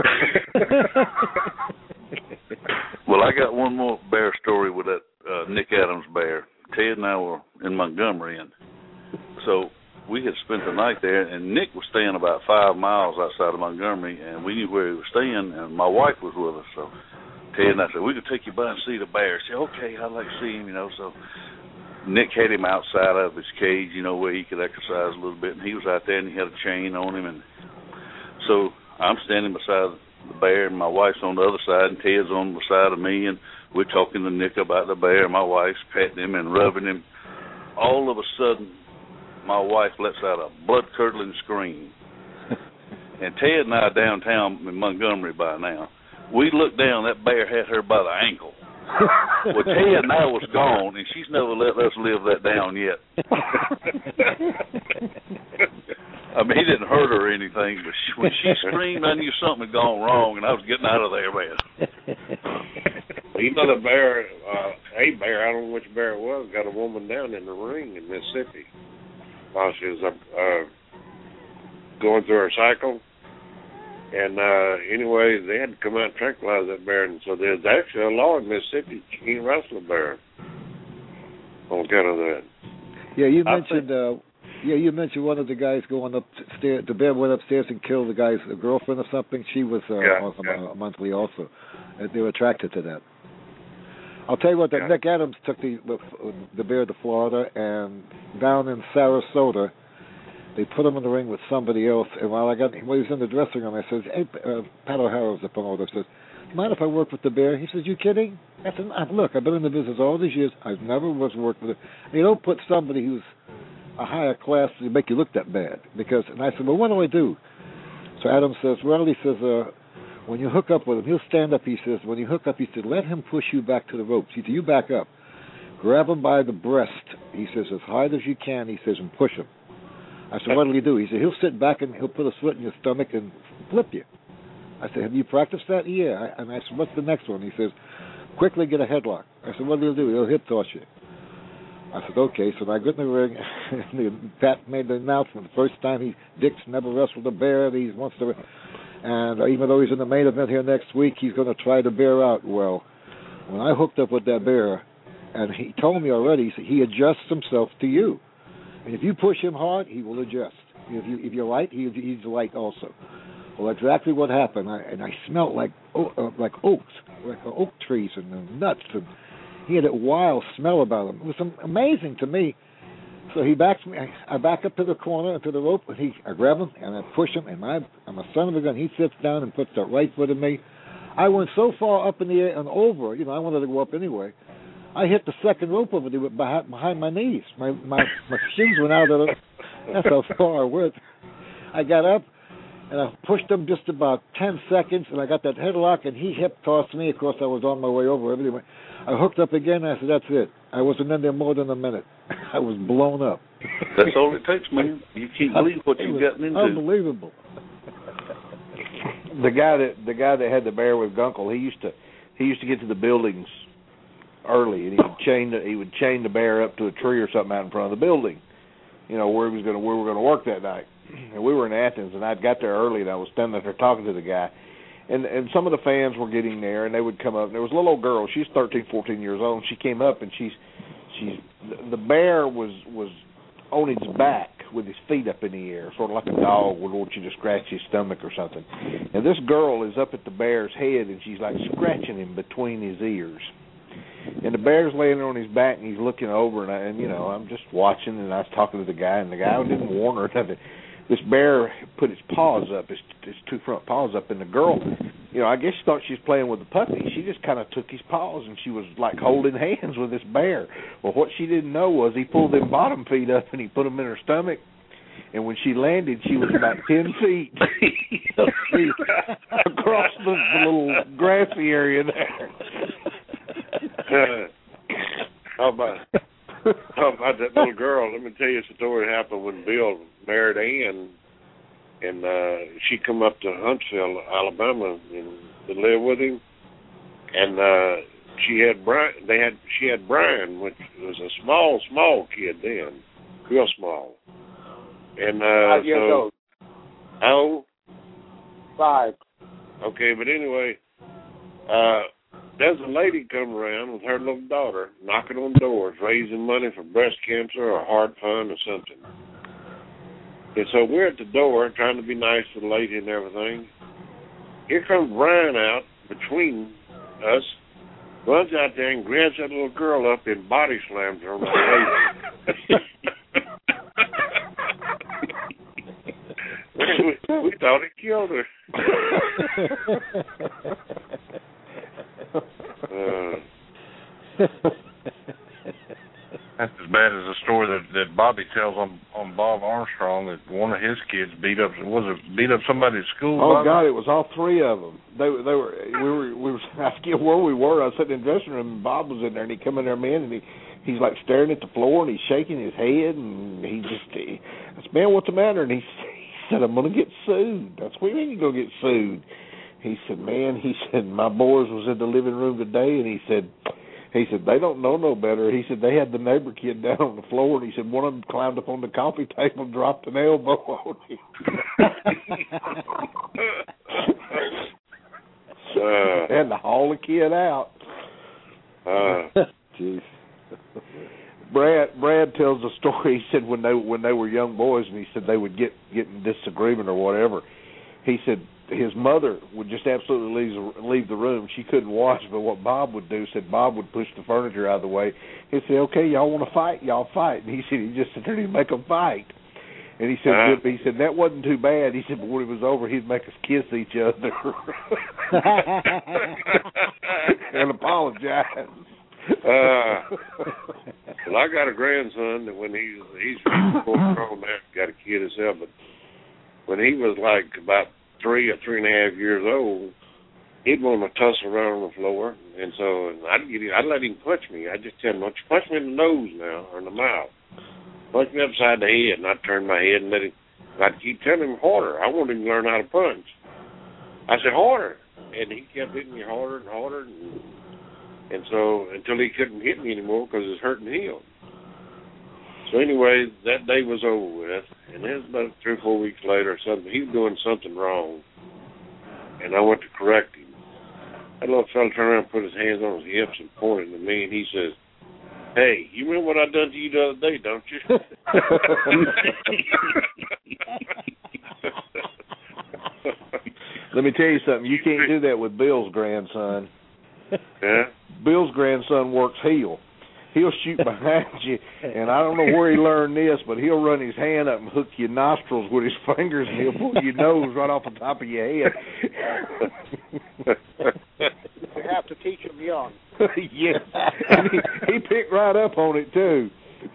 Well, I got one more bear story with that uh, Nick Adams bear. Ted and I were in Montgomery, and so we had spent the night there, and Nick was staying about five miles outside of Montgomery, and we knew where he was staying, and my wife was with us. So Ted and I said, we could take you by and see the bear. She said, okay, I'd like to see him, you know. So Nick had him outside of his cage, you know, where he could exercise a little bit, and he was out there, and he had a chain on him. And so I'm standing beside the bear, and my wife's on the other side, and Ted's on the side of me, and we're talking to Nick about the bear, and my wife's petting him and rubbing him. All of a sudden, my wife lets out a blood-curdling scream. And Ted and I are downtown in Montgomery by now. We looked down, that bear had her by the ankle. Well, Ted and I was gone, and she's never let us live that down yet. I mean, he didn't hurt her or anything, but she, when she screamed, I knew something had gone wrong, and I was getting out of there, man. You know, the bear, uh, a bear, I don't know which bear it was, got a woman down in the ring in Mississippi while she was uh, going through her cycle. And uh, anyway, they had to come out and tranquilize that bear. And so there's actually a law in Mississippi, you can't wrestle a bear on account of that. Yeah, you mentioned uh, yeah, you mentioned one of the guys going upstairs. The bear went upstairs and killed the guy's girlfriend or something. She was uh, yeah, also yeah. a monthly also. And they were attracted to that. I'll tell you what, that yeah. Nick Adams took the the bear to Florida, and down in Sarasota, they put him in the ring with somebody else. And while I got, when he was in the dressing room, I said, "Hey, uh, Pat O'Hara's the promoter." Says, "Mind if I work with the bear?" He says, "You kidding?" I said, "Look, I've been in the business all these years. I've never was worked with it. And you don't put somebody who's a higher class to make you look that bad." Because, and I said, "Well, what do I do?" So Adam says, "Well," he says, uh, "when you hook up with him, he'll stand up." He says, "When you hook up," he said, "let him push you back to the ropes." He said, "You back up, grab him by the breast." He says, "as hard as you can." He says, "and push him." I said, "What'll he do?" He said, "He'll sit back and he'll put his foot in your stomach and flip you." I said, "Have you practiced that?" "Yeah." And I said, "What's the next one?" He says, "Quickly get a headlock." I said, "What'll he do?" "He'll hip toss you." I said, "Okay." So I got in the ring, and Pat made the announcement. The first time he, Dick's never wrestled a bear. He wants to, and even though he's in the main event here next week, he's going to try the bear out. Well, when I hooked up with that bear, and he told me already, he said, he adjusts himself to you. And if you push him hard, he will adjust. If you if you're light, he, he's light also. Well, exactly what happened. I, and I smelled like uh, like oaks, like uh, oak trees and uh, nuts. And he had a wild smell about him. It was amazing to me. So he backs me. I, I back up to the corner and to the rope, and he I grab him and I push him. And I, I'm a son of a gun. He sits down and puts the right foot in me. I went so far up in the air and over. You know, I wanted to go up anyway. I hit the second rope over there behind, behind my knees. My my my shins went out of the. That's how far I went. I got up and I pushed him just about ten seconds, and I got that headlock, and he hip tossed me. Of course, I was on my way over. Everything. I hooked up again. And I said, "That's it." I wasn't in there more than a minute. I was blown up. That's all it takes, man. You can't believe what you've gotten into. Unbelievable. The guy that the guy that had the bear with Gunkel, he used to he used to get to the buildings early, and he would chain the, he would chain the bear up to a tree or something out in front of the building, you know, where he was going to where we were going to work that night. And we were in Athens, and I got there early, and I was standing there talking to the guy, and and some of the fans were getting there, and they would come up. And there was a little old girl, she's thirteen, fourteen years old, and she came up, and she's she's the bear was was on its back, with his feet up in the air, sort of like a dog would want you to scratch his stomach or something. And this girl is up at the bear's head, and she's like scratching him between his ears. And the bear's laying on his back, and he's looking over, and, I, and you know, I'm just watching, and I was talking to the guy, and the guy didn't warn her or nothing. This bear put its paws up, its, its two front paws up, and the girl, you know, I guess she thought she was playing with the puppy. She just kind of took his paws, and she was like holding hands with this bear. Well, what she didn't know was he pulled them bottom feet up, and he put them in her stomach. And when she landed, she was about ten feet across the, the little grassy area there. Uh, how about how about that little girl? Let me tell you a story that happened when Bill married Ann, and uh, she come up to Huntsville, Alabama, and to live with him. And uh, she had Brian. They had she had Brian, which was a small, small kid then, real small. And uh, Five years so, old. how old? Five. Okay, but anyway, uh, there's a lady come around with her little daughter, knocking on doors, raising money for breast cancer or heart fund or something. And so we're at the door trying to be nice to the lady and everything. Here comes Brian out between us, runs out there and grabs that little girl up and body slams her on the face. we, we thought he killed her. uh, That's as bad as the story that, that Bobby tells on, on Bob Armstrong, that one of his kids beat up was it beat up somebody at school. Oh Bobby? God, it was all three of them. They they were we were we were I forget where we were. I was sitting in the dressing room, and Bob was in there, and he come in there, man, and he he's like staring at the floor, and he's shaking his head, and he just he, I said, man, what's the matter? And he, he said, I'm gonna get sued. That's what you mean you gonna get sued? He said, man, he said my boys was in the living room today, and he said. He said, they don't know no better. He said, they had the neighbor kid down on the floor, and he said, one of them climbed up on the coffee table and dropped an elbow on him. uh, Had to haul the kid out. uh, Jeez. Brad Brad tells the story. He said when they when they were young boys, and he said they would get, get in disagreement or whatever. He said his mother would just absolutely leave, leave the room. She couldn't watch, but what Bob would do, said Bob would push the furniture out of the way. He'd say, okay, y'all want to fight? Y'all fight. And he said he'd just sit there and he'd make them fight. And he said, uh, he said that wasn't too bad. He said, but when it was over, he'd make us kiss each other and apologize. Uh, well, I got a grandson that when he's he's full grown now, got a kid himself, but when he was like about three or three and a half years old, he'd want to tussle around on the floor, and so I'd get him, I'd let him punch me. I'd just tell him, "Don't you punch me in the nose now or in the mouth? Punch me upside the head." And I'd turn my head and let him. I'd keep telling him harder. I wanted him to learn how to punch. I said harder, and he kept hitting me harder and harder, and, and so until he couldn't hit me anymore because it was hurting him. So anyway, that day was over with, and then about three or four weeks later, something he was doing something wrong, and I went to correct him. That little fella turned around and put his hands on his hips and pointed to me, and he says, "Hey, you remember what I done to you the other day, don't you?" Let me tell you something. You can't do that with Bill's grandson. Yeah? Bill's grandson works heel. He'll shoot behind you, and I don't know where he learned this, but he'll run his hand up and hook your nostrils with his fingers, and he'll pull your nose right off the top of your head. You have to teach him young. Yes, and he, he picked right up on it, too.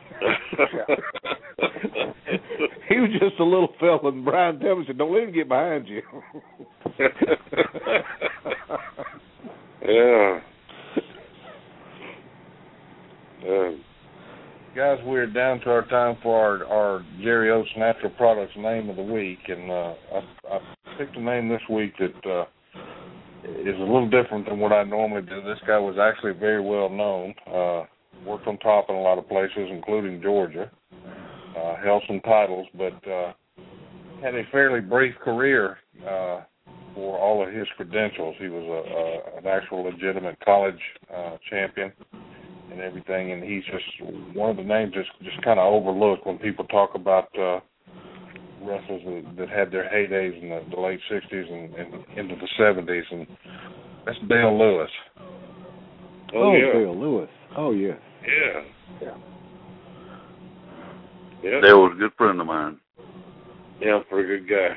He was just a little fella, and Brian tell me, said, don't let him get behind you. Yeah. Um, Guys, we're down to our time for our, our Jerry Oates Natural Products Name of the Week, and uh, I, I picked a name this week that uh, is a little different than what I normally do. This guy was actually very well known, uh, worked on top in a lot of places, including Georgia, uh, held some titles, but uh, had a fairly brief career uh, for all of his credentials. He was a, a, an actual legitimate college uh, champion. and everything, and he's just one of the names that's just kind of overlooked when people talk about uh, wrestlers that, that had their heydays in the, the late sixties and, and into the seventies, and that's Dale Lewis. Oh, Oh, yeah. Dale Lewis. Oh, yeah. Yeah. Yeah. Yeah. Dale was a good friend of mine. Yeah, pretty good guy.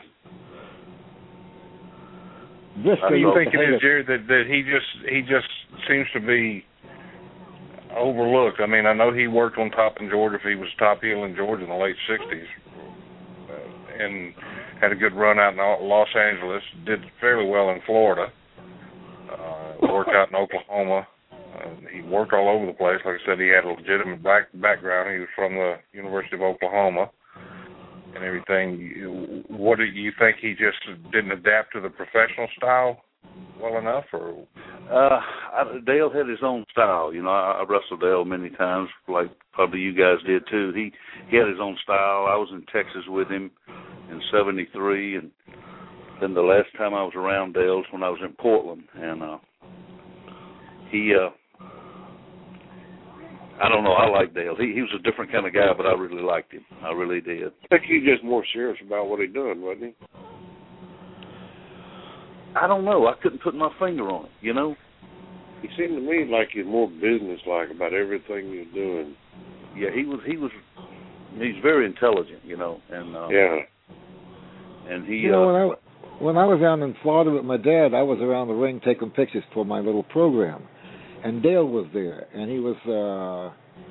Briscoe, What do you used think to it hang is, Jerry, that, that he just he just seems to be overlooked? I mean, I know he worked on top in Georgia. If he was top heel in Georgia in the late sixties, uh, and had a good run out in Los Angeles. Did fairly well in Florida. Uh, worked out in Oklahoma. Uh, he worked all over the place. Like I said, he had a legitimate back, background. He was from the University of Oklahoma and everything. What do you think? He just didn't adapt to the professional style well enough, or? Uh, I, Dale had his own style. You know, I, I wrestled Dale many times, like probably you guys did too. He he had his own style. I was in Texas with him in seventy-three, and then the last time I was around Dale's when I was in Portland, and uh, he. Uh, I don't know. I like Dale. He he was a different kind of guy, but I really liked him. I really did. I think he's just more serious about what he's doing, wasn't he? I don't know. I couldn't put my finger on it, you know? He seemed to me like he's more business-like about everything he's doing. Yeah, he was, he was, he's very intelligent, you know, and, uh, Yeah. and he, You know, uh, when I, when I was down in Florida with my dad, I was around the ring taking pictures for my little program. And Dale was there, and he was, uh,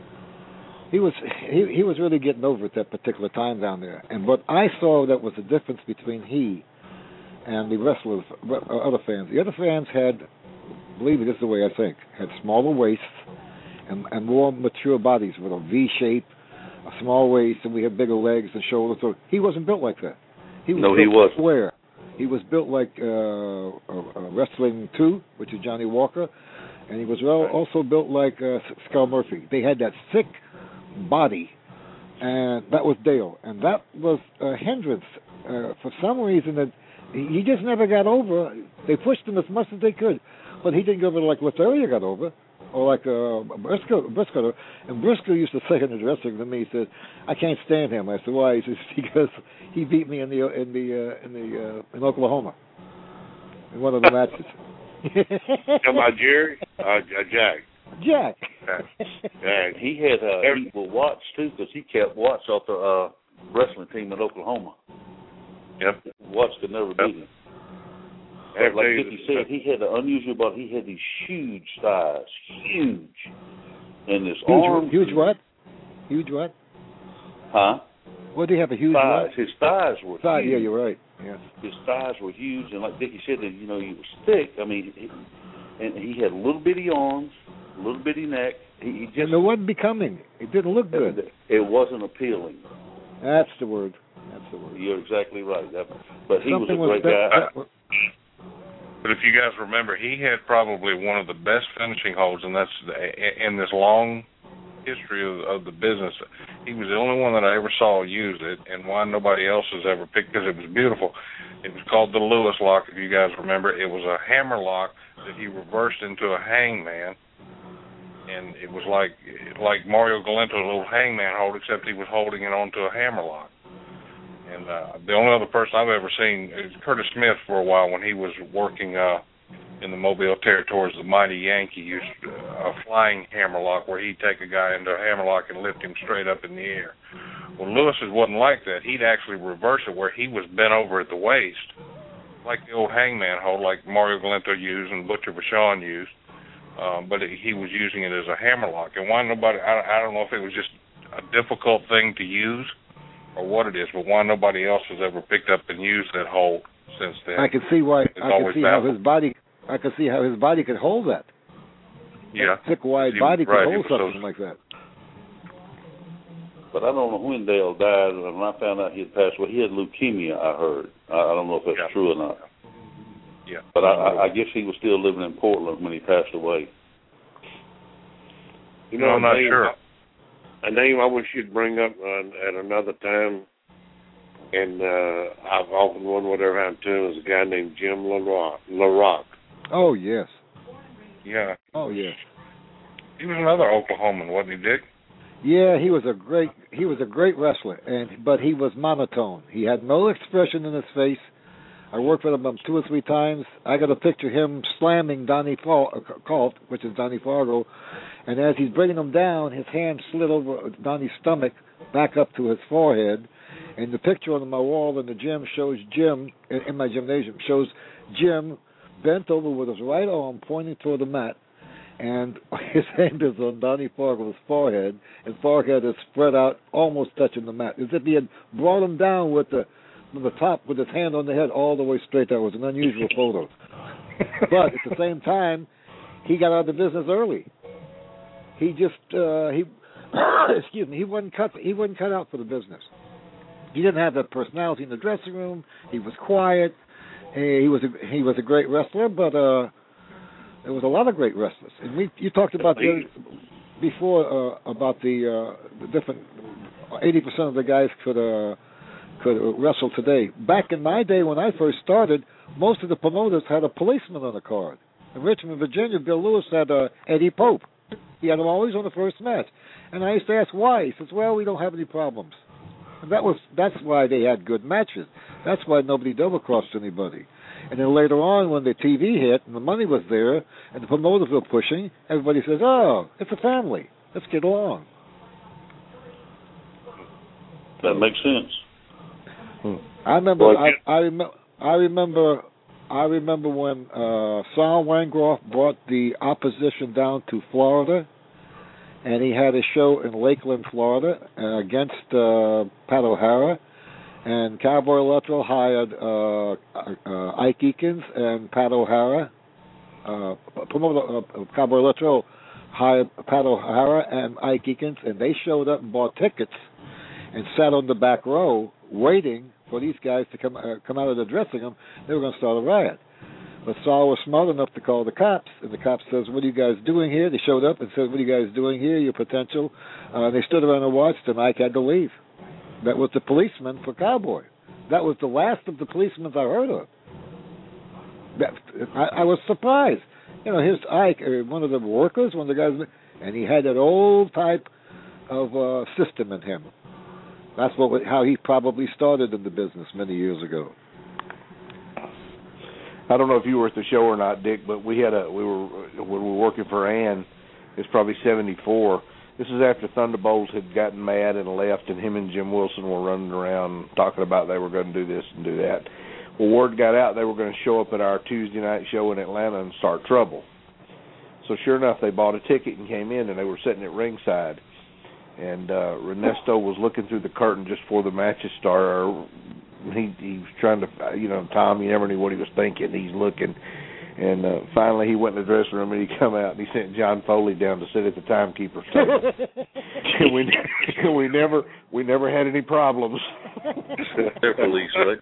he was, he, he was really getting over at that particular time down there. And what I saw that was the difference between he and the wrestlers, other fans. The other fans had, believe me, this is the way I think, had smaller waists and, and more mature bodies with a V shape, a small waist, and we had bigger legs and shoulders. So he wasn't built like that. He was No, built he wasn't. square. He was built like uh, uh, uh, Wrestling two, which is Johnny Walker, and he was well, also built like uh, Skull Murphy. They had that thick body, and that was Dale. And that was a hindrance uh, for some reason that he just never got over. They pushed him as much as they could, but he didn't go over like Lothario got over, or like uh, Briscoe. Briscoe. And Briscoe used to say in his wrestling to me, he said, "I can't stand him." I said, "Why?" He says, "Because he beat me in the in the uh, in the uh, in Oklahoma in one of the matches." Come on, Jerry, uh, uh, Jack. Jack. Jack. he had uh, equal Watts too, because he kept Watts off the uh, wrestling team in Oklahoma. Yep. Watts could never beat him. But like Dickie said, he had an unusual body. He had these huge thighs, huge, and his huge, arms. Huge what? Huge what? Huh? What do you have? A huge thighs. what? His thighs were Thigh, huge. Yeah, you're right. Yes. His thighs were huge, and like Dickie said, you know, he was thick. I mean, he, and he had little bitty arms, little bitty neck. He, he just and it wasn't becoming. It didn't look good. It wasn't appealing. That's the word. That's the word. You're exactly right. That, but he Something was a great was guy. that, But if you guys remember, he had probably one of the best finishing holds, and that's in this long history of, of the business. He was the only one that I ever saw use it, and why nobody else has ever picked, because it was beautiful. It was called the Lewis lock, if you guys remember. It was a hammer lock that he reversed into a hangman, and it was like like Mario Galento's little hangman hold, except he was holding it onto a hammer lock. And uh, the only other person I've ever seen is Curtis Smith for a while when he was working uh, in the Mobile territories. The Mighty Yankee used uh, a flying hammerlock where he'd take a guy into a hammerlock and lift him straight up in the air. Well, Lewis's wasn't like that. He'd actually reverse it where he was bent over at the waist, like the old hangman hold, like Mario Galento used and Butcher Vachon used. Um, but it, he was using it as a hammerlock. And why nobody? I, I don't know if it was just a difficult thing to use or what it is, but why nobody else has ever picked up and used that hold since then. I can see why. It's I can see baffled. how his body. I can see how his body could hold that. Yeah, that thick, wide he, body right, could hold something so, like that. But I don't know when Dale died. When I found out he had passed away, he had leukemia. I heard. I, I don't know if that's yeah. true or not. Yeah, but I, I, I guess he was still living in Portland when he passed away. You know, no, I'm not name, sure. A name I wish you'd bring up uh, at another time, and uh, I've often wondered whatever happened to him, is a guy named Jim LaRock. LaRock. Oh yes. Yeah. Oh yes. He was another Oklahoman, wasn't he, Dick? Yeah, he was a great he was a great wrestler, and but he was monotone. He had no expression in his face. I worked with him um, two or three times. I got a picture of him slamming Donnie Colt, which is Donnie Fargo, and as he's bringing him down, his hand slid over Donnie's stomach back up to his forehead. And the picture on my wall in the gym shows Jim, in my gymnasium, shows Jim bent over with his right arm pointing toward the mat, and his hand is on Donnie Fargo's forehead, and forehead is spread out, almost touching the mat, as if he had brought him down with the from the top with his hand on the head all the way straight. That was an unusual photo. But at the same time, he got out of the business early. He just uh, he excuse me, he wasn't cut he wasn't cut out for the business. He didn't have that personality in the dressing room. He was quiet. He was a, he was a great wrestler, but uh, there was a lot of great wrestlers. And we you talked about the, before uh, about the, uh, the different eighty percent of the guys could uh, could wrestle today. Back in my day when I first started, most of the promoters had a policeman on the card. In Richmond, Virginia, Bill Lewis had uh, Eddie Pope. He had him always on the first match. And I used to ask why. He says, well, we don't have any problems. And that was that's why they had good matches. That's why nobody double-crossed anybody. And then later on, when the T V hit and the money was there and the promoters were pushing, everybody says, oh, it's a family. Let's get along. That makes sense. I remember. Well, I, I, rem- I remember. I remember when uh, Sal Wangroff brought the opposition down to Florida, and he had a show in Lakeland, Florida, uh, against uh, Pat O'Hara, and Cowboy Electro hired uh, uh, Ike Eakins and Pat O'Hara. Uh, promoter uh, Cowboy Electro hired Pat O'Hara and Ike Eakins, and they showed up and bought tickets and sat on the back row waiting for these guys to come uh, come out of the dressing room. They were going to start a riot. But Saul was smart enough to call the cops, and the cops says, what are you guys doing here? They showed up and said, what are you guys doing here, your potential? Uh, they stood around and watched, and Ike had to leave. That was the policeman for Cowboy. That was the last of the policemen I heard of. That, I, I was surprised. You know, here's Ike, uh, one of the workers, one of the guys, and he had that old type of uh, system in him. That's what how he probably started in the business many years ago. I don't know if you were at the show or not, Dick, but we had a we were when we were working for Ann. It's probably seventy-four. This is after Thunderbolts had gotten mad and left, and him and Jim Wilson were running around talking about they were going to do this and do that. Well, word got out they were going to show up at our Tuesday night show in Atlanta and start trouble. So sure enough, they bought a ticket and came in, and they were sitting at ringside. And uh, Ernesto was looking through the curtain just before the matches started. He, he was trying to, you know, Tom, you never knew what he was thinking. He's looking. And uh, finally he went in the dressing room and he come out and he sent John Foley down to sit at the timekeeper's table. and we, we never we never had any problems. Police, right?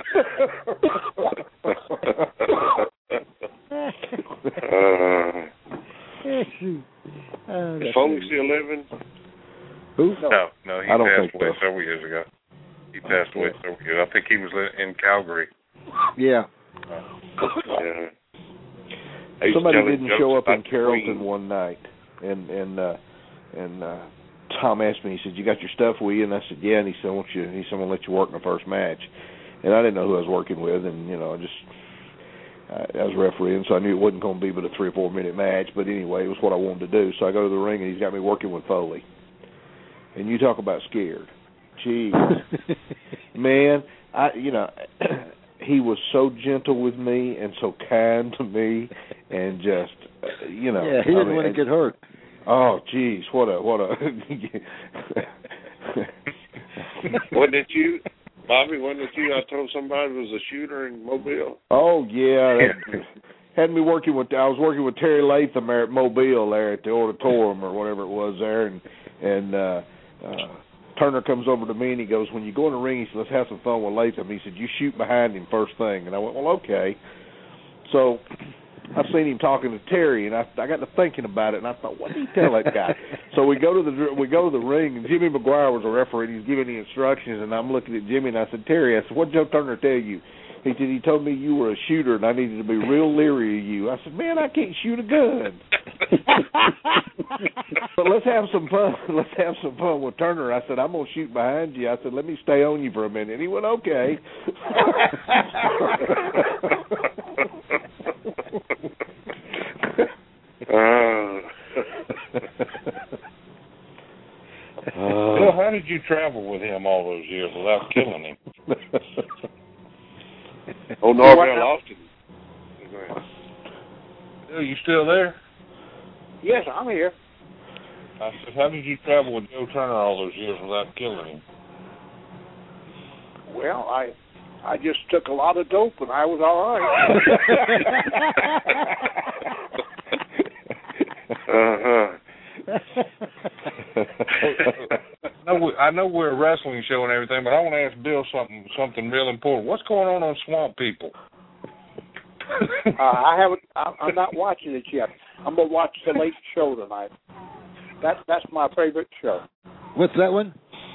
uh, Is Foley still living? Who? No, no, he I don't passed think away so. several years ago. He passed away several years. I think he was in Calgary. Yeah. Yeah. Somebody didn't show up in Carrollton one night, and and uh, and uh, Tom asked me. He said, "You got your stuff with you?" And I said, "Yeah." And he said, "I want you." He said, "I'm gonna let you work in the first match." And I didn't know who I was working with, and you know, I just I, I was refereeing, so I knew it wasn't going to be but a three or four minute match. But anyway, it was what I wanted to do. So I go to the ring, and he's got me working with Foley. And you talk about scared. Gee, man, I you know, he was so gentle with me and so kind to me, and just uh, you know, yeah, he didn't I mean, want to get hurt. Oh, geez, what a what a. Wasn't it you, Bobby? Wasn't it you? I told somebody was a shooter in Mobile. Oh yeah, that, had me working with. I was working with Terry Latham there at Mobile, there at the auditorium or whatever it was there, and and. uh Uh, Turner comes over to me and he goes, when you go in the ring, he said, let's have some fun with Latham. He said, you shoot behind him first thing. And I went, well, okay. So I've seen him talking to Terry, and I, I got to thinking about it, and I thought, what did he tell that guy? So we go to the we go to the ring, and Jimmy McGuire was a referee, and he's giving the instructions, and I'm looking at Jimmy, and I said, Terry, I said, what did Joe Turner tell you? He said, he told me you were a shooter, and I needed to be real leery of you. I said, man, I can't shoot a gun. But let's have some fun. Let's have some fun with Turner. I said, I'm going to shoot behind you. I said, let me stay on you for a minute. He went, okay. uh. Bill, how did you travel with him all those years without killing him? Oh, Norvell Austin. Bill, you still there? Yes, I'm here. I said, how did you travel with Joe Turner all those years without killing him? Well, I I just took a lot of dope and I was all right. uh-huh. I know, we, I know we're a wrestling show and everything, but I want to ask Bill something something real important. What's going on on Swamp People? uh, I haven't. I, I'm not watching it yet. I'm gonna watch the Late Show tonight. That's that's my favorite show. What's that one?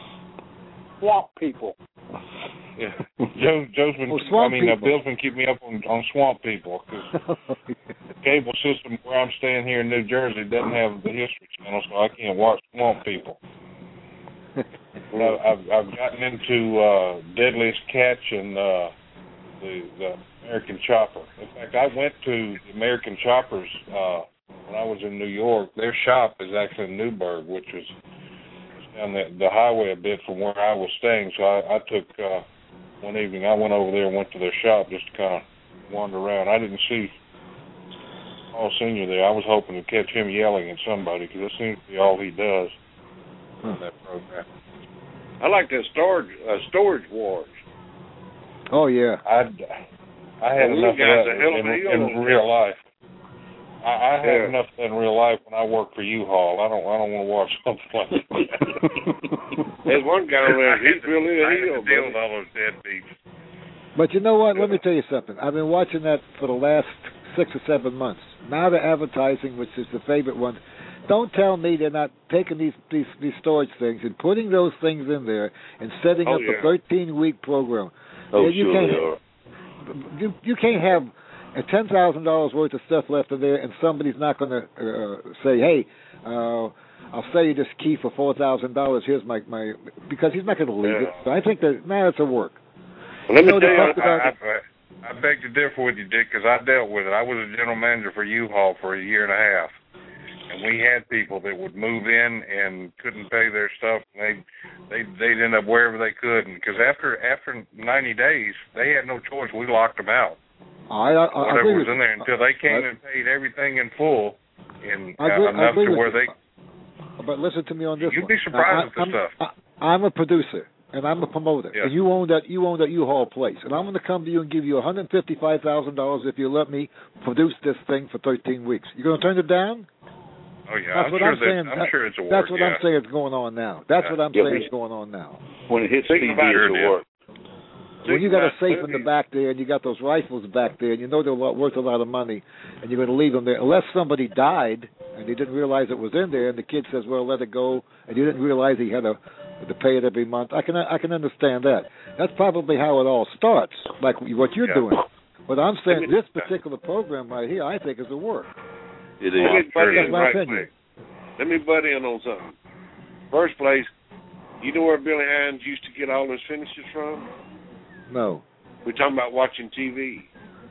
Swamp People. Yeah, Joe, Joe's been. Oh, Swamp I mean, uh, People. Bill's been keeping me up on, on Swamp People because the cable system where I'm staying here in New Jersey doesn't have the History Channel, so I can't watch Swamp People. But I, I've I've gotten into uh, Deadliest Catch and uh, the the American Chopper. In fact, I went to the American Choppers uh, when I was in New York. Their shop is actually in Newburgh, which is down the, the highway a bit from where I was staying. So I, I took uh, one evening. I went over there and went to their shop just to kind of wander around. I didn't see Paul Senior there. I was hoping to catch him yelling at somebody because that seems to be all he does in that program. I like that storage uh, storage wars. Oh yeah. I I had Well, enough of guys that are hell of in, a deal in on real life. I, I had Yeah. enough of that in real life when I worked for U-Haul. I don't I don't want to watch something like that. There's one guy over there. He's really a I had heel. to deal buddy. with all those deadbeats. But you know what? Let me tell you something. I've been watching that for the last six or seven months. Now the advertising, which is the favorite one. Don't tell me they're not taking these these, these storage things and putting those things in there and setting Oh, up yeah. a thirteen-week program. Oh, Yeah, you sure can't, they are. You, you can't have a ten thousand dollars worth of stuff left in there, and somebody's not going to uh, say, "Hey, uh, I'll sell you this key for four thousand dollars. Here's my my," because he's not going to leave Yeah. it. So I think that now it's a work. Well, let me You know, tell they you, talked about- I, I, I beg to differ with you, Dick, because I dealt with it. I was a general manager for U-Haul for a year and a half, and we had people that would move in and couldn't pay their stuff. And they they they'd end up wherever they could, and because after after ninety days, they had no choice. We locked them out. I, I, I Whatever agree was with in there you. until they came I- and paid everything in full, and I agree, uh, enough I agree to with where you. they. But listen to me on this You'd one. be surprised at the I, I'm, stuff. I, I'm a producer and I'm a promoter, Yeah. and you own that you own that U-Haul place, and I'm going to come to you and give you one hundred fifty-five thousand dollars if you let me produce this thing for thirteen weeks. You going to turn it down? Oh yeah, That's I'm what sure I'm that, saying. I'm That- sure it's a work. That's what yeah. I'm saying is going on now. That's Yeah. what I'm Yeah, saying we- is going on now. When it hits Think T V, about it, it'll yeah. work. When you got a Think safe about in the movies. back there, and you got those rifles back there, and you know they're lo- worth a lot of money, and you're going to leave them there, unless somebody died and they didn't realize it was in there, and the kid says, "Well, let it go," and you didn't realize he had to to pay it every month. I can I can understand that. That's probably how it all starts, like what you're Yeah. doing. But I'm saying Let me- this particular program right here, I think, is a work. It Let me is. butt That's in my right opinion. quick. Let me butt in on something. First place, you know where Billy Hines used to get all his finishes from? No. We're talking about watching T V.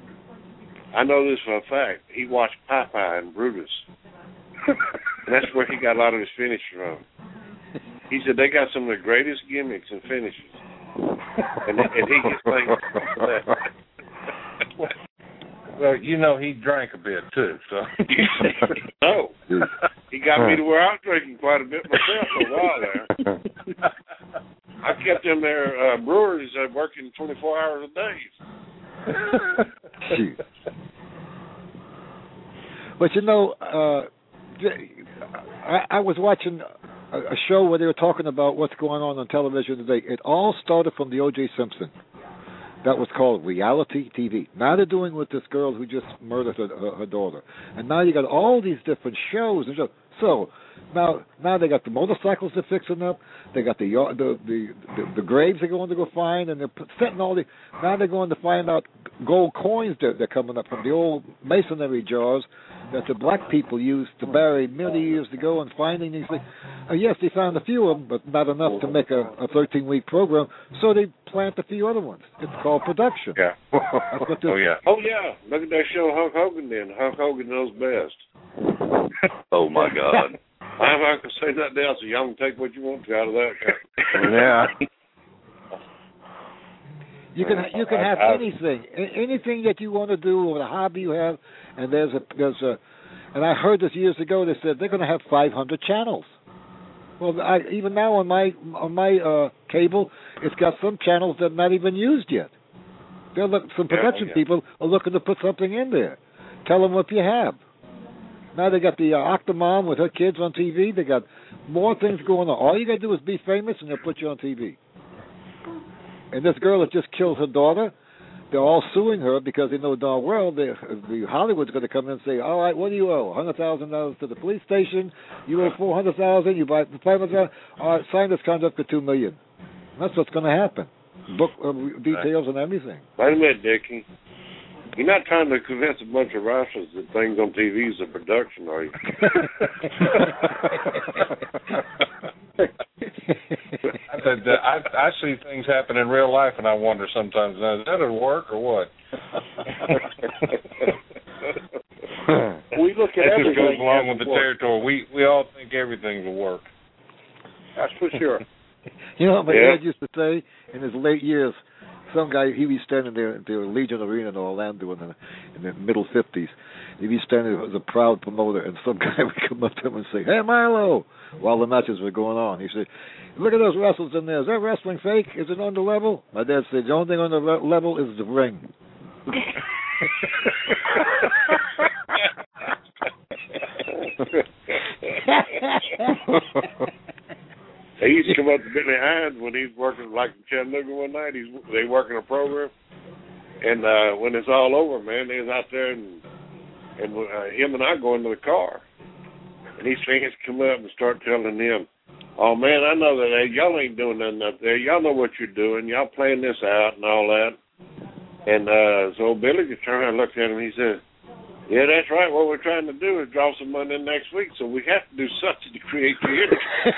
I know this for a fact. He watched Popeye and Brutus. And that's where he got a lot of his finishes from. He said they got some of the greatest gimmicks and finishes. And, and he gets thanked for that. Well, you know, he drank a bit too, so. No. He got me to where I was drinking quite a bit myself for a while there. I kept them there uh, breweries uh, working twenty-four hours a day. Shoot. But you know, uh, I, I was watching a, a show where they were talking about what's going on on television today. It all started from the O J Simpson. That was called reality T V. Now they're doing with this girl who just murdered her, her, her daughter, and now you got all these different shows and shows. So now, now they got the motorcycles they're fixing up. They got the yard- the the, the, the graves they're going to go find, and they're put- setting all the. Now they're going to find out gold coins that they're coming up from the old masonry jars. that the black people used to bury many years ago and finding these things. Uh, yes, they found a few of them, but not enough to make a, a thirteen-week program, so they plant a few other ones. It's called production. Yeah. That's what this, oh, yeah. Oh, yeah. Look at that show Hulk Hogan did. Hulk Hogan knows best. Oh, my God. I'm not going to say nothing else. Y'all can take what you want to out of that. Yeah. You can you can have anything, anything that you want to do, or a hobby you have, and there's a there's a, and I heard this years ago. They said they're going to have five hundred channels. Well, I, even now on my on my uh, cable, it's got some channels that are not even used yet. They're look, some production yeah, yeah. people are looking to put something in there. Tell them what you have. Now they got the uh, Octomom with her kids on T V. They got more things going on. All you got to do is be famous, and they'll put you on T V. And this girl that just killed her daughter, they're all suing her because they know darn well they, the Hollywood's going to come in and say, all right, what do you owe? one hundred thousand dollars to the police station. You owe four hundred thousand dollars. You buy five hundred thousand dollars. All right, sign this contract for two million dollars. That's what's going to happen. Book uh, details and everything. Wait a minute, Dickie. You're not trying to convince a bunch of wrestlers that things on T V is a production, are you? I, said, uh, I, I see things happen in real life, and I wonder sometimes, now, is that a work or what? We look at that everything. just goes along with the work. territory. We we all think everything's a work. That's for sure. You know what my Yeah. dad used to say in his late years? Some guy, he was standing there at the Legion Arena in Orlando in the, in the middle fifties. He'd be standing there as a proud promoter, and some guy would come up to him and say, "Hey, Milo," while the matches were going on. He said, "Look at those wrestlers in there. Is that wrestling fake? Is it on the level?" My dad said, "The only thing on the re- level is the ring." He used to come up to Billy Hines when he's working, like in Chattanooga one night. He's they working a program, and uh, when it's all over, man, they was out there, and and uh, him and I go into the car, and these fans come up and start telling him, "Oh man, I know that hey, y'all ain't doing nothing up there. Y'all know what you're doing. Y'all playing this out and all that." And uh, so Billy just turned around and looked at him, and he said, "Yeah, that's right. What we're trying to do is draw some money in next week, so we have to do something to create the energy."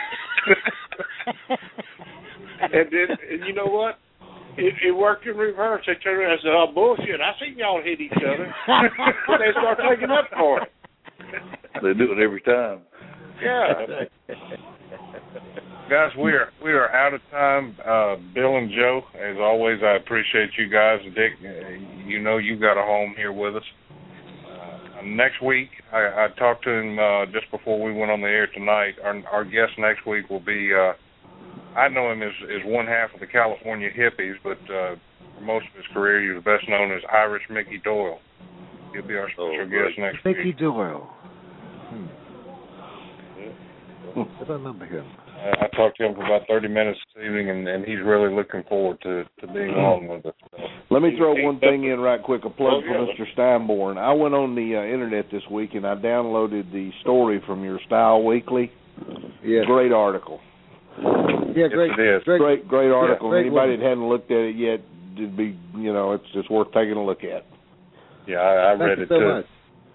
and then, and you know what? It, it worked in reverse. They turned around and said, "Oh, bullshit. I seen y'all hit each other." But they start taking up for it. They do it every time. Yeah. Guys, we are we are out of time. Uh, Bill and Joe, as always, I appreciate you guys. Dick, you know you've got a home here with us. Uh, next week, I, I talked to him uh, just before we went on the air tonight. Our, our guest next week will be, uh, I know him as, as one half of the California Hippies, but uh, for most of his career, he was best known as Irish Mickey Doyle. He'll be our special Oh, guest right. next Mickey week. Doyle. Hmm. I don't remember him. I talked to him for about thirty minutes this evening, and, and he's really looking forward to, to being on with us. So. Let me throw one thing in right quick, a plug Oh, for yeah. Mister Steinborn. I went on the uh, internet this week, and I downloaded the story from your Style Weekly. Yeah. Great article. Yeah, great. Yes, it is. Great, Great, great article. great Anybody one. that hadn't looked at it yet, it'd be, you know, it's just worth taking a look at. Yeah, I, I Thank read you it so too. much.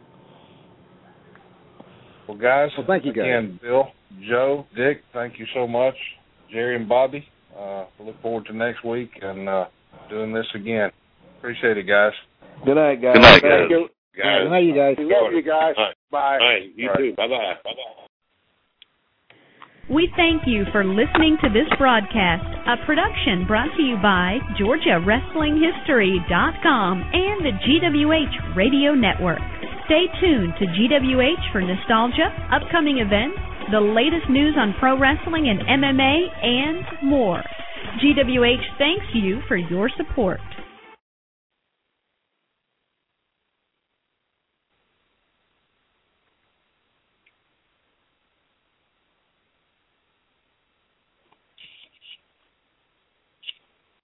Well, guys, Well, thank you, guys. again, Bill, Joe, Dick, thank you so much. Jerry and Bobby, uh, look forward to next week and uh, doing this again. Appreciate it, guys. Good night, guys. Good night, guys. Thank you. Guys. Good night, you guys. We love you guys. All right. Bye. All right, you All right. too. Bye-bye. Bye-bye. We thank you for listening to this broadcast, a production brought to you by Georgia Wrestling History dot com and the G W H Radio Network. Stay tuned to G W H for nostalgia, upcoming events, the latest news on pro wrestling and M M A, and more. G W H thanks you for your support.